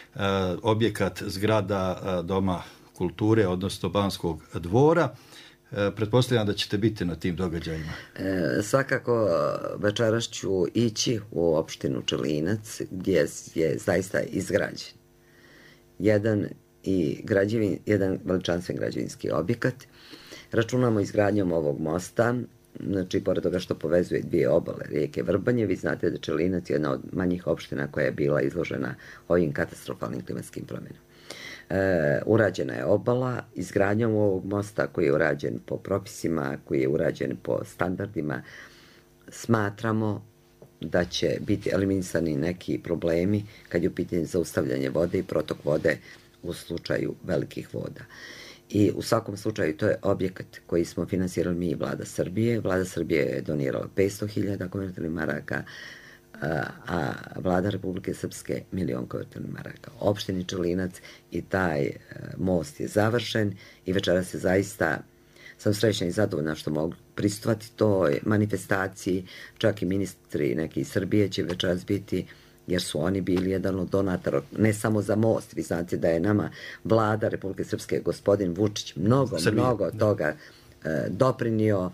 objekat zgrada Doma kulture, odnosno Banskog dvora. Pretpostavljam da ćete biti na tim događajima. Svakako večeras ću ići u opštinu Čelinac gdje je zaista izgrađen jedan veličanstven građevinski objekat. Računamo izgradnjom ovog mosta, znači pored toga što povezuje dvije obale rijeke Vrbanje. Vi znate da Čelinac je jedna od manjih opština koja je bila izložena ovim katastrofalnim klimatskim promjenama. Urađena je obala izgradnjom ovog mosta koji je urađen po propisima, koji je urađen po standardima. Smatramo da će biti eliminisani neki problemi kad je u pitanju zaustavljanje vode i protok vode u slučaju velikih voda. I u svakom slučaju to je objekat koji smo finansirali mi i Vlada Srbije. Vlada Srbije je donirala 500.000 konvertibilnih maraka, a Vlada Republike Srpske 1.000.000 konvertibilnih maraka. Opštini Čelinac i taj most je završen i večeras je zaista, sam srećna i zadovoljna što mogu prisustvovati toj manifestaciji. Čak i ministri neki iz Srbije će večeras biti, jer su oni bili jedan od donatora, ne samo za most. Vi znate da je nama Vlada Republike Srpske, gospodin Vučić, mnogo toga doprinio,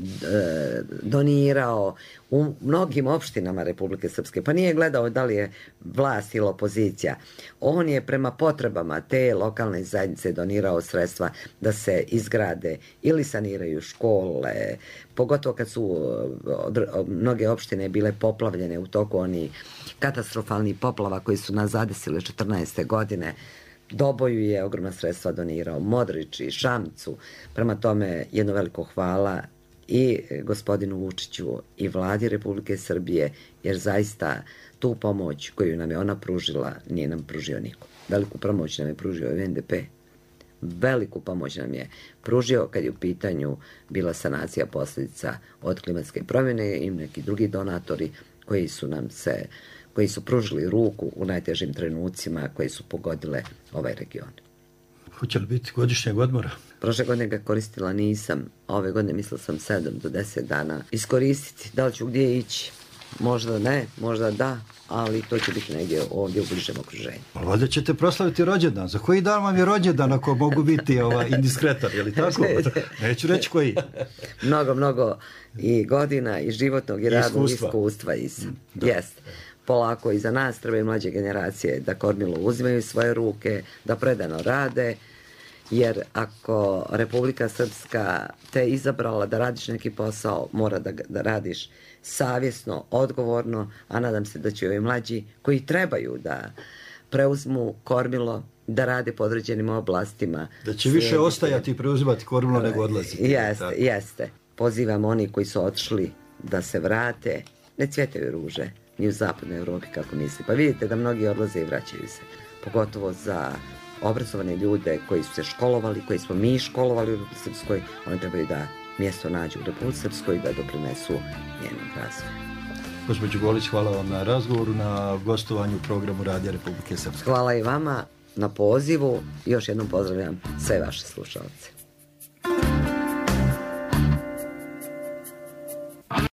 donirao u mnogim opštinama Republike Srpske. Pa nije gledao da li je vlast ili opozicija. On je prema potrebama te lokalne zajednice donirao sredstva da se izgrade ili saniraju škole, pogotovo kad su mnoge opštine bile poplavljene u toku onih katastrofalnih poplava koji su nas zadesile 14. godine. Doboju je ogromna sredstva donirao, Modriči, Šamcu. Prema tome, jedno veliko hvala i gospodinu Vučiću i Vladi Republike Srbije, jer zaista tu pomoć koju nam je ona pružila nije nam pružio niko. Veliku pomoć nam je pružio i NDP. Veliku pomoć nam je pružio kad je u pitanju bila sanacija posljedica od klimatske promjene i neki drugi donatori koji su pružili ruku u najtežim trenucima koji su pogodile ovaj region. Hoće li biti godišnjeg odmora? Prošle godine ga koristila nisam, a ove godine mislila sam 7 do 10 dana iskoristiti. Da li ću gdje ići? Možda ne, možda da, ali to će biti negdje ovdje u bližem okruženju. Ali valjda ćete proslaviti rođendan. Za koji dan vam je rođendan ako mogu biti indiskretan, je li tako? Neću reći koji. Mnogo i godina i životnog i radnog iskustva. Jeste. Polako i za nas trebaju mlađe generacije da kormilo uzimaju svoje ruke, da predano rade, jer ako Republika Srpska te izabrala da radiš neki posao, mora da radiš savjesno, odgovorno, a nadam se da će ovi mlađi koji trebaju da preuzmu kormilo, da rade po određenim oblastima. Da će više ostajati i preuzimati kormilo nego odlaziti. Jeste. Pozivam oni koji su otišli da se vrate, ne cvjetaju ruže, ni u zapadnoj Evropi kako misli. Pa vidite da mnogi odlaze i vraćaju se. Pogotovo za obrazovane ljude koji su se školovali, koji smo mi školovali u Republici Srpskoj, oni trebaju da mjesto nađu u Republici Srpskoj i da doprinesu njenom razvoju. Gospođo Golić, hvala vam na razgovoru, na gostovanju u programu Radija Republike Srpske. Hvala i vama na pozivu. Još jednom pozdravljam sve vaše slušalce.